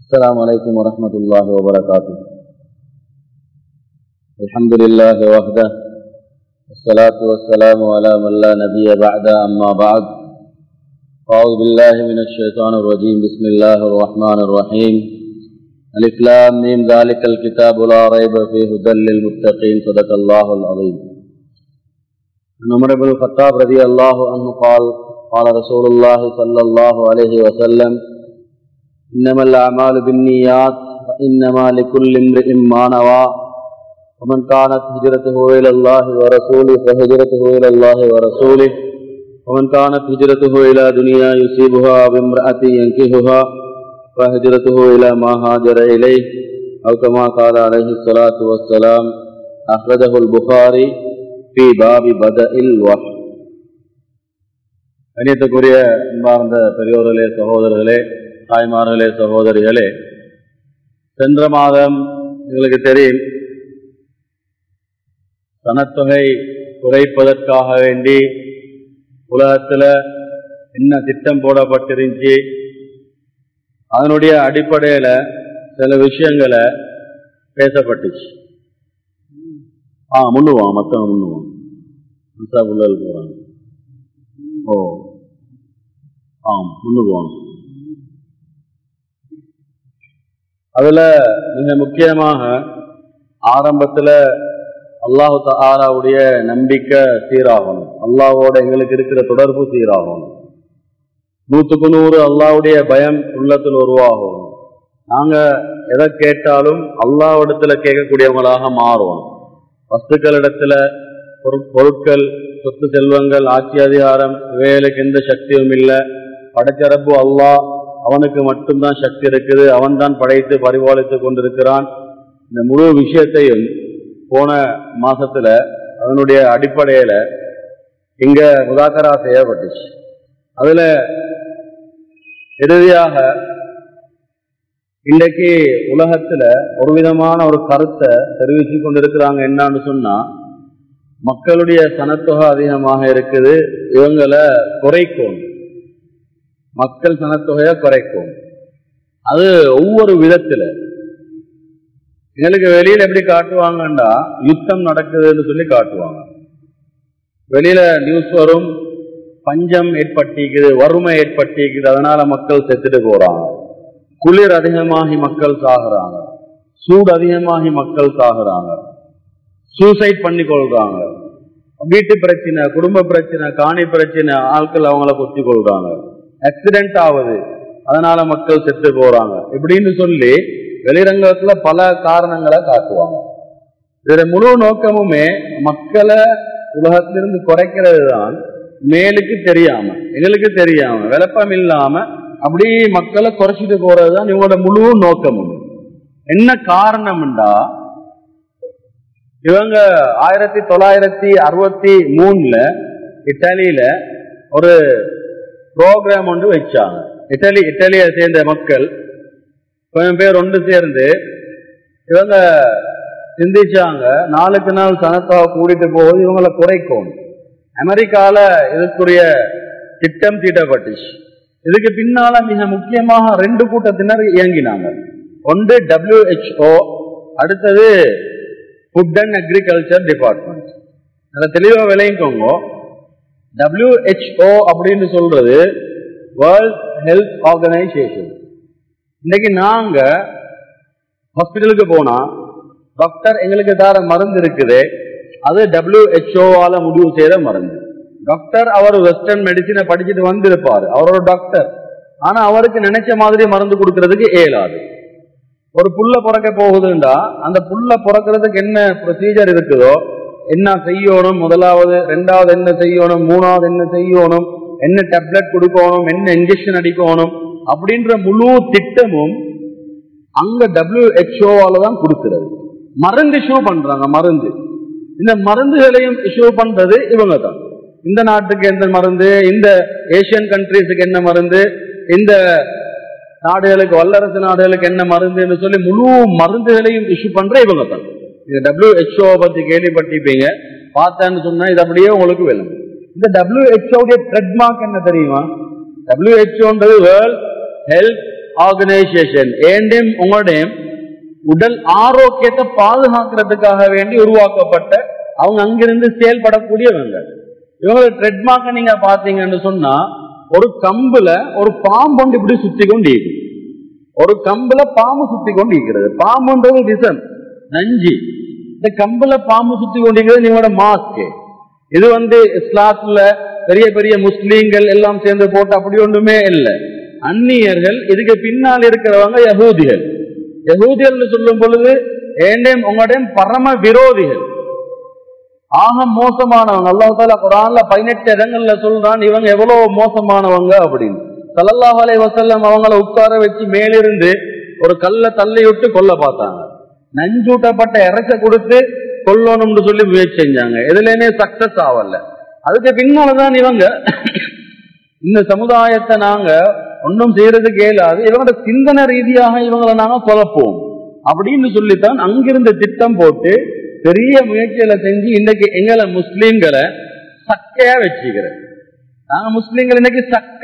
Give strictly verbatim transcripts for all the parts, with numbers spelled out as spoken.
السلام عليكم ورحمة الله وبركاته. الحمد لله وحده والصلاة والسلام على من لا نبي بعد أما بعد. أعوذ بالله من الشيطان الرجيم. بسم الله الرحمن الرحيم. ألف لام ميم ذلك الكتاب لا ريب فيه هدى للمتقين. صدق الله العظيم. عن عمر بن الخطاب رضي الله عنه قال قال رسول الله صلى الله عليه وسلم إنما الأعمال بالنيات وإنما لكل امرئ ما نوى ومن كانت هجرته إلى الله ورسوله فهجرته إلى الله ورسوله ومن كانت هجرته إلى دنيا يصيبها بامرأة ينكحها فهجرته إلى ما هاجر إليه أو كما قال عليه الصلاة والسلام. أخرجه البخاري في باب بدء الوحي. கண்ணியத்துக்குரிய அன்பார்ந்த பெரியோர்களே, சகோதரர்களே, தாய்மார்களே, சகோதரிகளே, சென்ற மாதம் எங்களுக்கு தெரியும் சனத்தொகை குறைப்பதற்காக வேண்டி உலகத்தில் என்ன திட்டம் போடப்பட்டிருந்துச்சு, அதனுடைய அடிப்படையில் சில விஷயங்களை பேசப்பட்டுச்சு. ஆ முன்னுவான் மற்றவங்க முன்னுவான் முசா புள்ளல் போகிறாங்க. ஓ ஆம் முன்னுக்குவாங்க. அதுல மிக முக்கியமாக ஆரம்பத்துல அல்லாஹு தஆலாவுடைய நம்பிக்கை சீராகணும், அல்லாஹ்வோட எங்களுக்கு இருக்கிற தொடர்பு சீராகணும், நூற்றுக்கு நூறு அல்லாஹ்வுடைய பயம் உள்ளத்தில் உருவாகணும். நாங்க எதை கேட்டாலும் அல்லாஹ்விடத்துல கேட்கக்கூடியவங்களாக மாறுவோம். வஸ்துக்களிடத்துல பொருட்கள், சொத்து செல்வங்கள், ஆட்சி அதிகாரம் இவைகளுக்கு எந்த சக்தியும் இல்லை. படைச்சரப்பு அல்லாஹ், அவனுக்கு மட்டும்தான் சக்தி இருக்குது, அவன் தான் படைத்து பரிபாலித்து கொண்டிருக்கிறான். இந்த முழு விஷயத்தையும் போன மாசத்துல அதனுடைய அடிப்படையில இங்க முதாக்கரா செய்யப்பட்டுச்சு. அதுல இறுதியாக இன்றைக்கு உலகத்துல ஒரு விதமான ஒரு கருத்தை தெரிவிச்சு கொண்டிருக்கிறாங்க. என்னன்னு சொன்னா, மக்களுடைய சனத்தொகை அதிகமாக இருக்குது, இவங்களை குறைக்கும், மக்கள் சனத்தொகையை குறைக்கும். அது ஒவ்வொரு விதத்துல எங்களுக்கு வெளியில எப்படி காட்டுவாங்கன்னா, யுத்தம் நடக்குதுன்னு சொல்லி காட்டுவாங்க. வெளியில நியூஸ் வரும், பஞ்சம் ஏற்பட்டிருக்குது, வறுமை ஏற்பட்டிருக்குது, அதனால மக்கள் செத்துட்டு போறாங்க. குளிர் அதிகமாகி மக்கள் சாகுறாங்க, சூடு அதிகமாகி மக்கள் சாகுறாங்க, சூசைட் பண்ணி கொள்றாங்க, வீட்டு பிரச்சனை, குடும்ப பிரச்சனை, காணி பிரச்சனை, ஆட்கள் அவங்கள கொத்தி கொள்றாங்க, ஆக்சிடென்ட் ஆகுது, அதனால மக்கள் செத்து போறாங்க இப்படின்னு சொல்லி வெளிரங்கத்துல பல காரணங்களை காட்டுவாங்க. இதுல முழு நோக்கமுமே மக்களை உலகத்திலிருந்து குறைக்கிறது தான். மேலுக்கு தெரியாம, எங்களுக்கு தெரியாம, விளப்பம் இல்லாம அப்படி மக்களை குறைச்சிட்டு போறதுதான் இவங்களோட முழு நோக்கமும். என்ன காரணம்டா, இவங்க ஆயிரத்தி தொள்ளாயிரத்தி அறுபத்தி மூணுல இத்தாலியில ஒரு ப்ரோக்ராம் ஒன்று வச்சாங்க. இத்தாலி இத்தாலியை சேர்ந்த மக்கள் கொஞ்சம் பேர் ஒன்று சேர்ந்து இவங்க சிந்திச்சாங்க, நாளுக்கு நாள் சனத்தொகை கூடிட்டு போகுது, இவங்களை குறைக்கும். அமெரிக்கால இதுக்குரிய திட்டம் தீட்டப்பட்டுச்சு. இதுக்கு பின்னால மிக முக்கியமாக ரெண்டு கூட்டத்தினர் இயங்கினாங்க. ஒன்று டபிள்யூஹெச்ஓ, அடுத்தது ஃபுட் அண்ட் அக்ரிகல்ச்சர் டிபார்ட்மெண்ட். அதில் தெளிவா விளையிக்கோங்க. டபிள்யூஹெச்ஓ அப்படின்னு சொல்றது வேர்ல்ட் ஹெல்த் ஆர்கனைசேஷன். இன்னைக்கு நாங்க ஹாஸ்பிட்டலுக்கு போனா டாக்டர் எங்களுக்கு தர மருந்து இருக்குது, அது டபிள்யூஹெச்ஓவால முடிவு செய்த மருந்து. டாக்டர் அவர் வெஸ்டர்ன் மெடிசினை படிச்சுட்டு வந்திருப்பாரு, அவரோட டாக்டர். ஆனா அவருக்கு நினைச்ச மாதிரி மருந்து கொடுக்கறதுக்கு இயலாது. ஒரு புள்ள பிறக்க போகுதுண்டா, அந்த புள்ள பிறக்கிறதுக்கு என்ன ப்ரொசீஜர் இருக்குதோ, என்ன செய்யணும், முதலாவது, ரெண்டாவது என்ன செய்யணும், மூணாவது என்ன செய்யணும், என்ன டேப்லெட் கொடுக்கணும், என்ன இன்ஜெக்ஷன் அடிக்கணும், அப்படின்ற முழு திட்டமும் அங்க டபிள்யூஹெச்ஓவால தான் கொடுக்கிறது. மருந்து இஷ்யூ பண்றாங்க, மருந்து. இந்த மருந்துகளையும் இஷ்யூ பண்றது இவங்க தான். இந்த நாட்டுக்கு எந்த மருந்து, இந்த ஏசியன் கண்ட்ரீஸுக்கு என்ன மருந்து, இந்த நாடுகளுக்கு, வல்லரசு நாடுகளுக்கு என்ன மருந்துன்னு சொல்லி முழு மருந்துகளையும் இஷ்யூ பண்ற இவங்க தான். இந்த டபிள்யூஹெச்ஓ பத்தி கேள்விப்பட்டிருப்பீங்க, பார்த்தேன்னு சொன்னா இது அப்படியே உங்களுக்கு வேணும். இந்த டபிள்யூஹெச்ஓ ட்ரெட்மார்க் என்ன தெரியுமா? டபிள்யூஹெச்ஓன்றது வேர்ல்ட் ஹெல்த் ஆர்கனைசேஷன் ஏண்டையும் உங்களுடையும் உடல் ஆரோக்கியத்தை பாதுகாக்கிறதுக்காக வேண்டி உருவாக்கப்பட்ட அவங்க அங்கிருந்து செயல்படக்கூடியவங்க. இவங்களோட ட்ரெட்மார்க்க நீங்க பாத்தீங்கன்னு சொன்னா ஒரு கம்புல ஒரு பாம்பு இப்படி சுத்தி கொண்டு ஒரு கம்புல பாம்பு சுத்தி கொண்டு இருக்கிறது. பாம்புன்றது விஷம், நஞ்சு. இந்த கம்புல பாம்பு சுத்தி கொண்டிருக்கிறது நீங்களோட மாஸ்க். இது வந்து இஸ்லாத்துல பெரிய பெரிய முஸ்லீம்கள் எல்லாம் சேர்ந்து போட்டு அப்படி ஒன்றுமே இல்லை. அந்நியர்கள், இதுக்கு பின்னால் இருக்கிறவங்க யகூதிகள். யகூதிகள் சொல்லும் பொழுது ஏண்டையும் உங்களுடைய பரம விரோதிகள், ஆக மோசமானவங்க. அல்லாஹ் தஆலா குர்ஆன்ல பதினெட்டு இடங்கள்ல சொல்றான் இவங்க எவ்வளவு மோசமானவங்க அப்படின்னு. ஸல்லல்லாஹு அலைஹி வஸல்லம் அவங்கள உட்கார வச்சு மேலிருந்து ஒரு கல்லை தள்ளி விட்டு கொல்ல பார்த்தாங்க. நஞ்சூட்டப்பட்ட இறக்க கொடுத்து கொல்லணும்னு சொல்லி முயற்சி செஞ்சாங்க. எதுலையுமே சக்சஸ் ஆகல. அதுக்கு பின்னால்தான் இவங்க இந்த சமுதாயத்தை நாங்க ஒன்றும் செய்யறதுக்கு இயலாது, இவங்களோட சிந்தனை ரீதியாக இவங்களை நாங்க குழப்போம் அப்படின்னு சொல்லித்தான் அங்கிருந்து திட்டம் போட்டு பெரிய முயற்சிகளை செஞ்சு இன்னைக்கு எங்களை முஸ்லீம்களை சக்கையா வச்சுக்கிறேன். நாங்க முஸ்லீம்கள் இன்னைக்கு சக்க,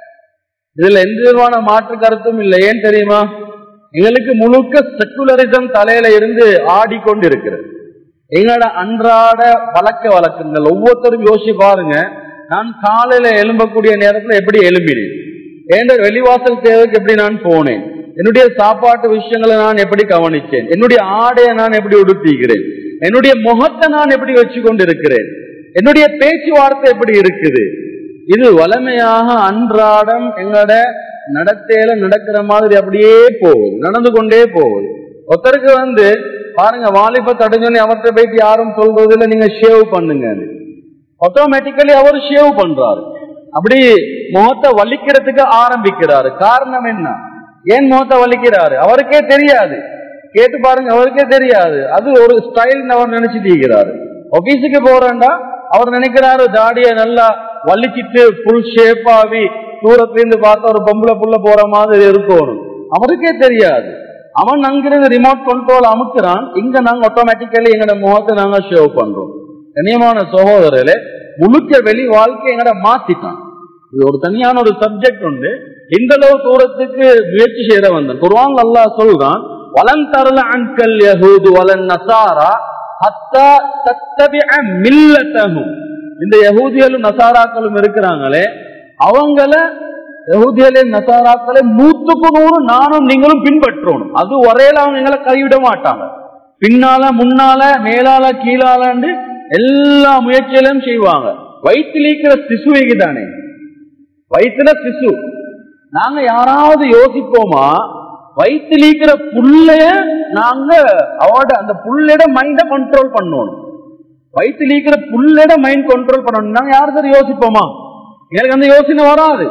இதுல எந்த விதமான மாற்று கருத்தும் இல்லை. ஏன் தெரியுமா? எங்களுக்கு முழுக்க செக்குலரிசம் தலையில இருந்து ஆடிக்கொண்டு இருக்கிறது. எங்களோட அன்றாட பழக்க வழக்கங்கள் ஒவ்வொருத்தரும் யோசிச்சு பாருங்க. நான் காலையில எழும்பக்கூடிய நேரத்துல எப்படி எழும்பினேன், ஏண்ட வெளிவாசல் தேவைக்கு எப்படி நான் போனேன், என்னுடைய சாப்பாட்டு விஷயங்களை நான் எப்படி கவனிச்சேன், என்னுடைய ஆடையை நான் எப்படி உடுத்திக்கிறேன், என்னுடைய முகத்தை நான் எப்படி வச்சு கொண்டு இருக்கிறேன், என்னுடைய பேச்சுவார்த்தை எப்படி இருக்குது. இது வளமையாக அன்றாடம் எங்களோட நடத்தையில நடக்கிற மாதிரி அப்படியே போகுது, நடந்து கொண்டே போகுது. ஒருத்தருக்கு வந்து பாருங்க, வாலிபத்தை அடைஞ்சோன்னு அவர்கிட்ட போயிட்டு யாரும் சொல்றது இல்லை நீங்க ஷேவ் பண்ணுங்க, ஆட்டோமேட்டிக்கலி அவர் ஷேவ் பண்றாரு. அப்படி முகத்தை வலிக்கிறதுக்கு ஆரம்பிக்கிறாரு. காரணம் என்ன? ஏன் முகத்தை வலிக்கிறாரு அவருக்கே தெரியாது. கேட்டு பாருங்க, அவருக்கே தெரியாது. அது ஒரு ஸ்டைல் அவர் நினைச்சிட்டு இருக்கிறாரு. ஆபீஸுக்கு போறேன்டா அவர் நினைக்கிறாரு தாடிய நல்லா வலிச்சிட்டு புல் ஷேப் ஆகி தூரத்திலிருந்து பார்த்து ஒரு பொம்பளை புள்ள போற மாதிரி இருக்கணும். அவருக்கே தெரியாது. அவன் அங்கிருந்து ரிமோட் கண்ட்ரோல் அமுக்குறான். இங்க நாங்க ஆட்டோமேட்டிக்கலி எங்களோட முகத்தை நாங்க ஷேவ் பண்றோம். கண்ணியமான சகோதரர்களே, முழுக்க வெளி வாழ்க்கை எங்கட மாத்திட்டான். இது ஒரு தனியான ஒரு சப்ஜெக்ட் உண்டு. இந்த அளவு தூரத்துக்கு முயற்சி செய்த வந்தான். குர்ஆன் அல்லாஹ் சொல்றான், வலன் தரல அன்கல் யஹூது வலன் நஸாரா ஹத்தா தத்தபிஅ மில்லத்தஹும். இந்த யஹூதிகளும் நஸாராக்களும் இருக்கிறாங்களே, அவங்கள யஹூதிகளையும் நஸாராக்களை நூற்றுக்கு நூறு நானும் நீங்களும் பின்பற்றணும். அது வரையில அவங்க எங்களை கைவிட மாட்டாங்க. பின்னால முன்னால மேலால கீழாலன்னு எல்லா முயற்சியிலும் செய்வாங்க. வயிற்றுல இருக்கிற சிசுவைக்கு தானே, வயிற்றுல சிசு. நாங்க யாராவது யோசிப்போமா, வயிற்றுல இருக்கிற புள்ளைய நாங்க அவட அந்த புள்ளையோட மைண்ட கண்ட்ரோல் பண்ணணும். வயிற்றுல இருக்கிற புள்ளையோட மைண்ட் கண்ட்ரோல் பண்ணணும். நாங்க யாரும் யோசிப்போமா? எனக்கு அந்த யோசனை வராது.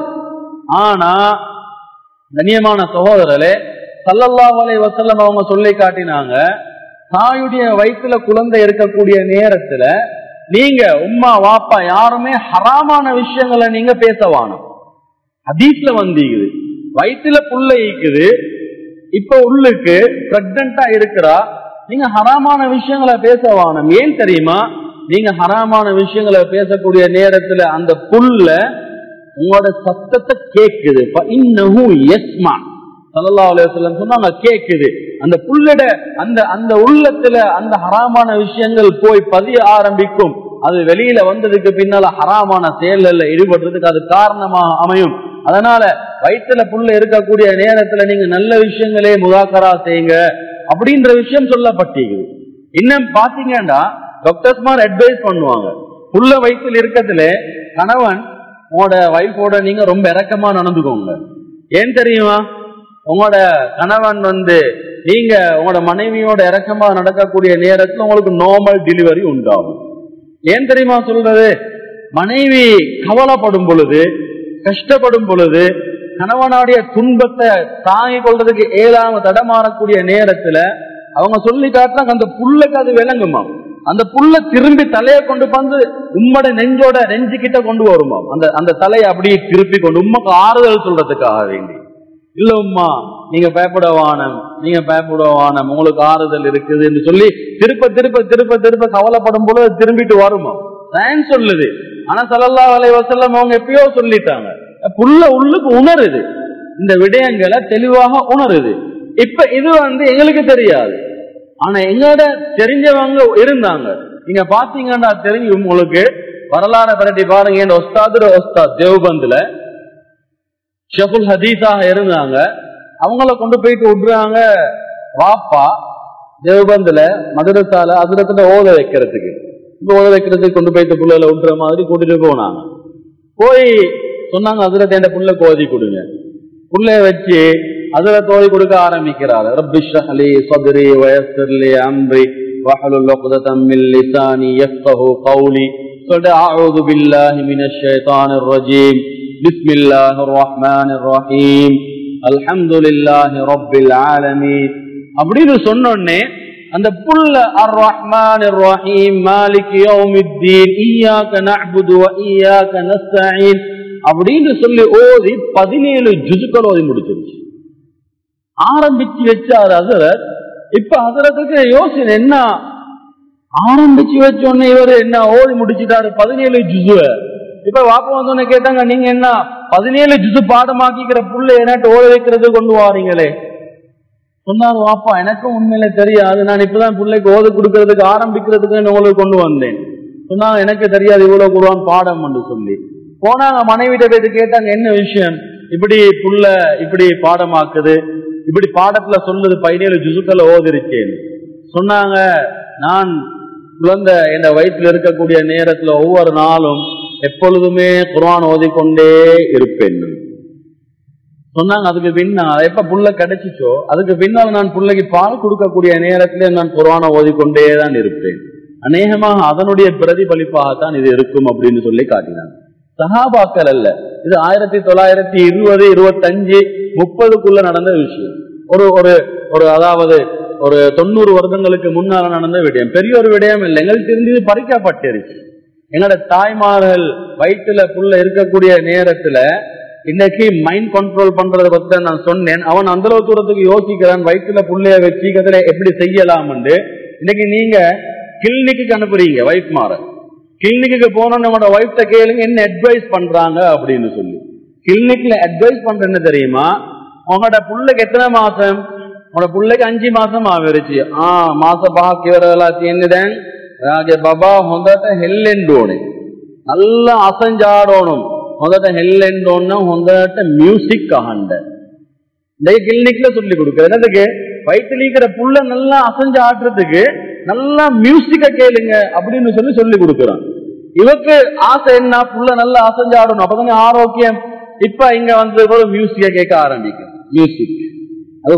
ஆனா கண்ணியமான சகோதரர்களே, ஸல்லல்லாஹு அலைஹி வஸல்லம் அவங்க சொல்லி காட்டினாங்க, தாயுடைய வயிற்றுல குழந்தை இருக்கக்கூடிய நேரத்துல நீங்க உம்மா வாப்பா யாருமே ஹராமான விஷயங்களை நீங்க பேசவானும். ஹதீஸ்ல வந்து வயிற்றுல புள்ள ஈக்குது, இப்ப உள்ளுக்கு பிரெக்னண்டா இருக்கிறா, நீங்க ஹராமான விஷயங்களை பேசவானும். ஏன் தெரியுமா? நீங்க ஹராமான விஷயங்களை பேசக்கூடிய நேரத்துல அந்த புல்ல உங்களோட சத்தத்தை கேக்குது. ஸல்லல்லாஹு அலைஹி வஸல்லம் சொன்னாங்க, கேக்குது. அந்த புல்லட அந்த அந்த உள்ளத்துல அந்த ஹராமான விஷயங்கள் போய் பதிய ஆரம்பிக்கும். அது வெளியில வந்ததுக்கு பின்னால ஹராமான செயல்ல ஈடுபடுறதுக்கு அது காரணமா அமையும். அதனால வயிற்றுல புல்ல இருக்கக்கூடிய நேரத்துல நீங்க நல்ல விஷயங்களே முதாக்கரா செய்யுங்க அப்படின்ற விஷயம் சொல்லப்பட்டிருக்குது. இன்னும் பாத்தீங்கன்னா டாக்டர்ஸ்மார் அட்வைஸ் பண்ணுவாங்க, புல்ல வயிற்றுல இருக்கிறதுல கணவன் உங்களோட வைஃபோட நீங்க ரொம்ப இறக்கமா நடந்துக்கோங்க. ஏன் தெரியுமா? உங்களோட கணவன் வந்து நீங்க உங்களோட மனைவியோட இறக்கமா நடக்கக்கூடிய நேரத்துல உங்களுக்கு நார்மல் டெலிவரி உண்டாகும். ஏன் தெரியுமா சொல்றது? மனைவி கவலைப்படும் பொழுது, கஷ்டப்படும் பொழுது, கணவனுடைய துன்பத்தை தாங்கிக் கொள்றதுக்கு ஏழாம தடமாறக்கூடிய நேரத்துல அவங்க சொல்லி காட்டுறாங்க, அந்த புல்லுக்கு அது விளங்குமா, அந்த புல்ல திரும்பி தலையை கொண்டு வந்து உம்மோட நெஞ்சோட நெஞ்சு கிட்ட கொண்டு வருமா, அந்த அந்த தலையை அப்படியே திருப்பி கொண்டு உம்மக்கு ஆறுதல் சொல்றதுக்காக வேண்டி. இல்ல உம்மா நீங்க பயப்படவானம், நீங்க பயப்படவானம், உங்களுக்கு ஆறுதல் இருக்குது என்று சொல்லி திருப்ப திருப்ப திருப்ப திருப்ப கவலைப்படும் போது திரும்பிட்டு வருமா. சயின்ஸ் சொல்லுது. ஆனா ஸல்லல்லாஹு அலைஹி வஸல்லம் அவங்க எப்பயோ சொல்லிட்டாங்க, புல்ல உள்ளுக்கு உணருது. இந்த விடயங்களை தெளிவாக உணருது. இப்ப இது வந்து எங்களுக்கு தெரியாது, ஆனா எங்களோட தெரிஞ்சவங்க இருந்தாங்க. நீங்க பாத்தீங்கன்னா தெரிஞ்சு உங்களுக்கு வரலாறு பரட்டி பாருங்க. என் ஒஸ்தாது ஒஸ்தாத் தேவபந்துல ஷஃபுல் ஹதீஸாக இருந்தாங்க. அவங்கள கொண்டு போயிட்டு விடுறாங்க வாப்பா தேவபந்துல மதரசால அதுல ஓத வைக்கிறதுக்கு ஓத வைக்கிறதுக்கு கொண்டு போயிட்டு புள்ளையில விடுற மாதிரி கூட்டிட்டு போனாங்க. போய் சொன்னாங்க அதுல தேண்ட புள்ள கோதி கொடுங்க. புள்ளைய வச்சு அதுல தோதி கொடுக்க ஆரம்பிக்கிறாரு. ரப்பி ஷ்ரஹ் லி ஸத்ரி வ யஸ்ஸிர் லி அம்ரி வஹ்லுல் உக்ததம் மின் லிசானி யஃப்கஹு கௌலி. சொல்லிட்டு அஊது பில்லாஹி மினஷ் ஷைத்தானிர் ரஜீம் பிஸ்மில்லாஹிர் ரஹ்மானிர் ரஹீம் அல்ஹம்துலில்லாஹி ரப்பில் ஆலமீன் அப்படின்னு சொன்னோடனே அந்த புல்ல அர் ரஹ்மானிர் ரஹீம் மாலிகி யௌமித்தீன் இய்யாக நஅ்புது வ இய்யாக நஸ்தஈன் அப்படின்னு சொல்லி ஓதி பதினேழு ஜுசுக்கள் ஓதி முடிச்சிருச்சு. ஆரம்பிச்சு வச்சாரு ஹஸரத். இப்ப ஹஸரத்துக்கு யோசனை என்ன, ஆரம்பிச்சு வச்சோடனே இவரு என்ன ஓதி முடிச்சுட்டாரு பதினேழு ஜுசுவ. இப்ப வாப்பா வந்தோன்னு கேட்டாங்க, நீங்க என்ன பதினேழு ஜுசு பாடமாக்கிக்கிற புள்ள என்னாட்டு ஓத வைக்கிறது கொண்டு வாரீங்களே. சொன்னாரு வாப்பா எனக்கும் உண்மையில தெரியாது, நான் இப்பதான் பிள்ளைக்கு ஓத கொடுக்கறதுக்கு ஆரம்பிக்கிறதுக்கு உங்களுக்கு கொண்டு வந்தேன். சொன்னாங்க எனக்கு தெரியாது இவ்வளவு குர்ஆன் பாடம் என்று சொல்லி. போனாங்க மனைவிட்ட போயிட்டு கேட்டாங்க என்ன விஷயம், இப்படி புள்ள இப்படி பாடமாக்குது, இப்படி பாடத்துல சொல்லுது பதினேழு ஜுசுக்களை ஓதிருச்சேன். சொன்னாங்க நான் குழந்தை என் வயிற்றுல இருக்கக்கூடிய நேரத்துல ஒவ்வொரு நாளும் எப்பொழுதுமே குர்ஆன் ஓதிக்கொண்டே இருப்பேன் சொன்னாங்க. அதுக்கு பின்னால் எப்ப புள்ள கிடைச்சிச்சோ அதுக்கு பின்னால் நான் பிள்ளைக்கு பால் கொடுக்கக்கூடிய நேரத்திலே நான் குர்ஆனை ஓதிக்கொண்டேதான் இருப்பேன். அநேகமாக அதனுடைய பிரதிபலிப்பாகத்தான் இது இருக்கும் அப்படின்னு சொல்லி காட்டினாங்க. சஹாபாக்கள் அல்ல, இது ஆயிரத்தி தொள்ளாயிரத்தி இருபது இருபத்தஞ்சு முப்பதுக்குள்ள நடந்த விஷயம். ஒரு ஒரு அதாவது ஒரு தொண்ணூறு வருடங்களுக்கு முன்னால நடந்த விடயம், பெரிய ஒரு விடயம் இல்லை. எங்களுக்கு தெரிஞ்சது பறிக்கப்பட்டிருச்சு. எங்களோட தாய்மார்கள் வயிற்றுல புள்ள இருக்கக்கூடிய நேரத்துல இன்னைக்கு மைண்ட் கண்ட்ரோல் பண்றத பத்தி நான் சொன்னேன். அவன் அந்த அளவு தூரத்துக்கு யோசிக்கிறான் வயிற்றுல புள்ளைய வச்சு எப்படி செய்யலாம். இன்னைக்கு நீங்க கிளினிக்கு அனுப்புறீங்க வைஃப் மாற, கிளினிக்கு போனோம் நம்மளோட வைஃப்ட கேளுங்க என்ன அட்வைஸ் பண்றாங்க அப்படின்னு சொல்லி. கிளினிக்ல அட்வைஸ் பண்ற என்ன தெரியுமா, உங்களோட புள்ளைக்கு எத்தனை மாசம், உங்களோட புள்ளைக்கு அஞ்சு மாசம் ஆகிருச்சு. ஆஹ் மாச பாக்கி என்னதான் பாபா ஹொந்தட்ட ஹெல்லெண்டோனு நல்லா அசைஞ்சாடணும், ஹொந்தட்ட ஹெல்லெண்டோன்னு ஹொந்தட்ட மியூசிக் ஆகண்ட இந்த கிளினிக்ல சொல்லி கொடுக்குற என்னதுக்கு வயிற்றுல இருக்கிற புள்ள நல்லா அசைஞ்சு ஆடுறதுக்கு நல்லா மியூசிக்க கேளுங்க அப்படின்னு சொல்லி சொல்லி கொடுக்குறான். இவருக்கு ஆசை என்ன, புள்ள நல்லா அசைஞ்சு ஆடணும், அப்பதானே ஆரோக்கியம். இப்ப இங்க வந்து ஒரு மியூசிக்க கேட்க ஆரம்பிக்கும். மியூசிக் அது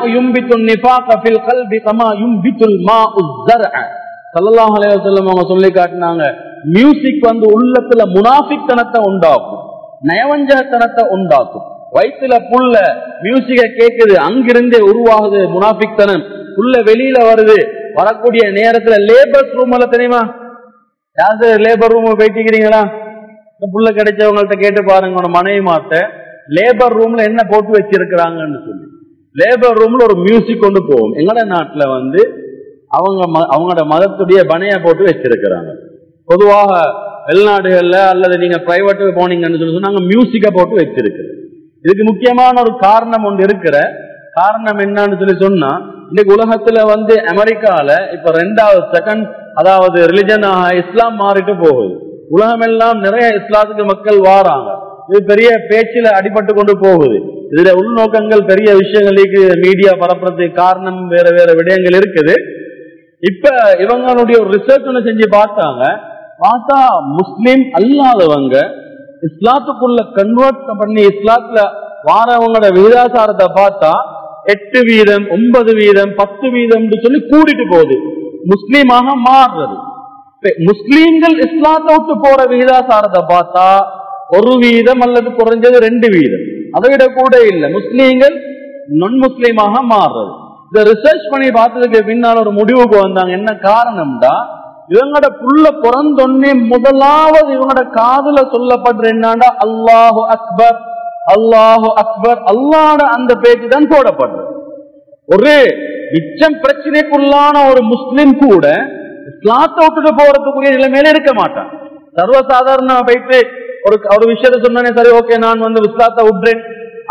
ஸல்லல்லாஹு அலைஹி வஸல்லம் அவங்க சொல்லி காட்டினாங்க. மியூசிக் வந்து உள்ளத்துல முனாஃபிக்தனத்தை உண்டாக்கும், நயவஞ்சகத்தனத்தை உண்டாக்கும். வயிற்றுல புள்ள மியூசிக்க கேட்குது, அங்கிருந்தே உருவாகுது முனாஃபிக்தனம். புள்ள வெளியில வருது, வரக்கூடிய நேரத்துல லேபர் ரூம்ல தெரியுமா, யாரு லேபர் ரூம் போயிட்டீங்களா, புள்ள கிடைச்சவங்கள்ட்ட கேட்டு பாருங்க உன மனைவி மாத்த லேபர் ரூம்ல என்ன போட்டு வச்சிருக்கிறாங்கன்னு சொல்லி. லேபர் ரூம்ல ஒரு மியூசிக் கொண்டு போகும். எங்களோட நாட்டுல வந்து அவங்க அவங்களோட மதத்துடைய பனையா போட்டு வச்சிருக்கிறாங்க. பொதுவாக வெளிநாடுகள்ல அல்லது நீங்க பிரைவேட் போனீங்கன்னு சொல்லி சொன்னாங்க மியூசிக்க போட்டு வச்சிருக்கு. இதுக்கு முக்கியமான ஒரு காரணம் ஒன்று இருக்கிற காரணம் என்னன்னு சொல்லி சொன்னா, இன்னைக்கு உலகத்துல வந்து அமெரிக்கால இப்ப ரெண்டாவது செகண்ட் அதாவது ரிலிஜனாக இஸ்லாம் மாறிட்டு போகுது. உலகம் எல்லாம் நிறைய இஸ்லாத்துக்கு மக்கள் வாராங்க. இது பெரிய பேச்சில அடிபட்டு கொண்டு போகுது. இதுல உள்நோக்கங்கள் பெரிய விஷயங்களுக்கு மீடியா பரப்புறதுக்கு காரணம் வேற வேற விடயங்கள் இருக்குது. இப்ப இவங்களுடைய ஒரு ரிசர்ச் ஒன்று செஞ்சு பார்த்தாங்க. பார்த்தா முஸ்லிம் அல்லாதவங்க இஸ்லாத்துக்குள்ள கன்வெர்ட் பண்ணி இஸ்லாத்துல வாரவங்களோட விகிதாசாரத்தை பார்த்தா எட்டு வீதம் ஒன்பது வீதம் பத்து வீதம் சொல்லி கூடிட்டு போகுது, முஸ்லீமாக மாறுறது. முஸ்லீம்கள் இஸ்லாத்தை விட்டு போற விகிதாசாரத்தை பார்த்தா ஒரு வீதம் அல்லது குறைஞ்சது ரெண்டு வீதம், அதை விட கூட இல்லை முஸ்லீம்கள் நான் முஸ்லீமாக மாறுறது. இதை ரிசர்ச் பண்ணி பார்த்ததுக்கு பின்னால் ஒரு முடிவுக்கு வந்தாங்க. என்ன காரணம்டா, இவங்களோட புள்ள பிறந்தொன்னே முதலாவது இவங்களோட காதுல சொல்லப்படுற என்னடா அல்லாஹு அக்பர் அல்லாஹு அக்பர், அல்லாஹ்வோட அந்த பேச்சு தான் போடப்படுறது. ஒரு மிச்சம் பிரச்சனைக்குள்ளான ஒரு முஸ்லிம் கூட இஸ்லாத்தை விட்டுட்டு போறதுக்குரிய நிலைமையில இருக்க மாட்டான். சர்வசாதாரண போயிட்டு ஒரு ஒரு விஷயத்த சொன்னானே சரி ஓகே நான் வந்து இஸ்லாத்தை விட்டுறேன்,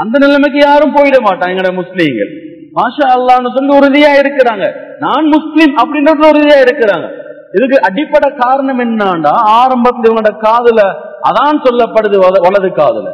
அந்த நிலைமைக்கு யாரும் போயிட மாட்டாங்க எங்கட முஸ்லீம்கள். மாஷா அல்லாஹ்னு சொல்லி உறுதியா இருக்கிறாங்க, நான் முஸ்லீம் அப்படின்றது உறுதியா இருக்கிறாங்க. இதுக்கு அடிப்படை காரணம் என்னன்னா, ஆரம்பத்தில் இவங்களோட காதுல அதான் சொல்லப்படுது வலது காதுல.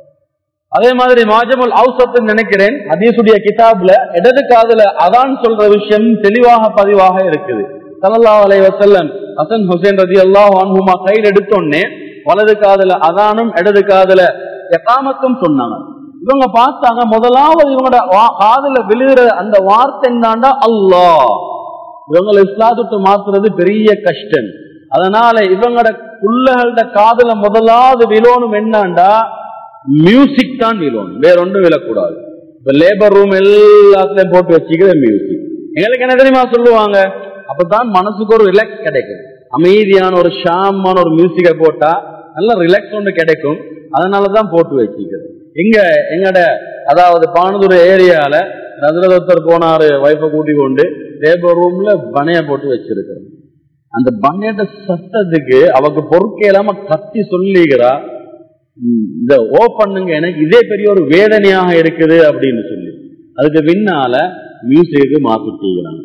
அதே மாதிரி மாஜமுல் அவுசத் நினைக்கிறேன் ஹதீஸுடைய கிதாப்ல இடது காதுல அதான் சொல்ற விஷயம் தெளிவாக பதிவாக இருக்குது. ஸல்லல்லாஹு அலைஹி வஸல்லம் ஹசன் ஹுசைன் ரலியல்லாஹு அன்ஹுமா கையில் எடுத்தோன்னே வலது காதுல அதானும் இடது காதுல இகாமத்தும் சொன்னாங்க. இவங்க பார்த்தாங்க, முதலாவது இவங்களோட காதுல விழுகிற அந்த வார்த்தை என்னண்டா அல்லாஹ். இவங்களை இஸ்லாத்துக்கு மாத்துறது பெரிய கஷ்டம். அதனால இவங்களோட புள்ளகளோட காதுல முதலாவது விழணும் என்னண்டா மியூசிக் தான் விழணும், வேற ஒன்றும் விழக்கூடாது. இப்ப லேபர் ரூம் எல்லாத்துலயும் போட்டு வச்சுக்கிற மியூசிக். எங்களுக்கு என்ன தெரியுமா சொல்லுவாங்க, அப்பதான் மனசுக்கு ஒரு ரிலாக்ஸ் கிடைக்கும். அமைதியான ஒரு ஷாமான ஒரு மியூசிக்கை போட்டா நல்ல ரிலாக்ஸ் ஒன்று கிடைக்கும். அதனாலதான் போட்டு வச்சுக்கிறது. இங்க எங்கட அதாவது பானதுரை ஏரியால ரத்ரதத்தர் போனாரு, வைஃபை கூட்டி கொண்டு லேபர் ரூம்ல பனைய போட்டு வச்சிருக்கிறோம். அந்த பனையோட சத்தத்துக்கு அவக்கு பொறுக்கே இல்லாம கத்தி சொல்லிக்கிறா, இந்த ஓ பண்ணுங்க, எனக்கு இதே பெரிய ஒரு வேதனையாக இருக்குது அப்படின்னு சொல்லி அதுக்கு பின்னால மியூசிக்கு மாத்திக்கிறாங்க.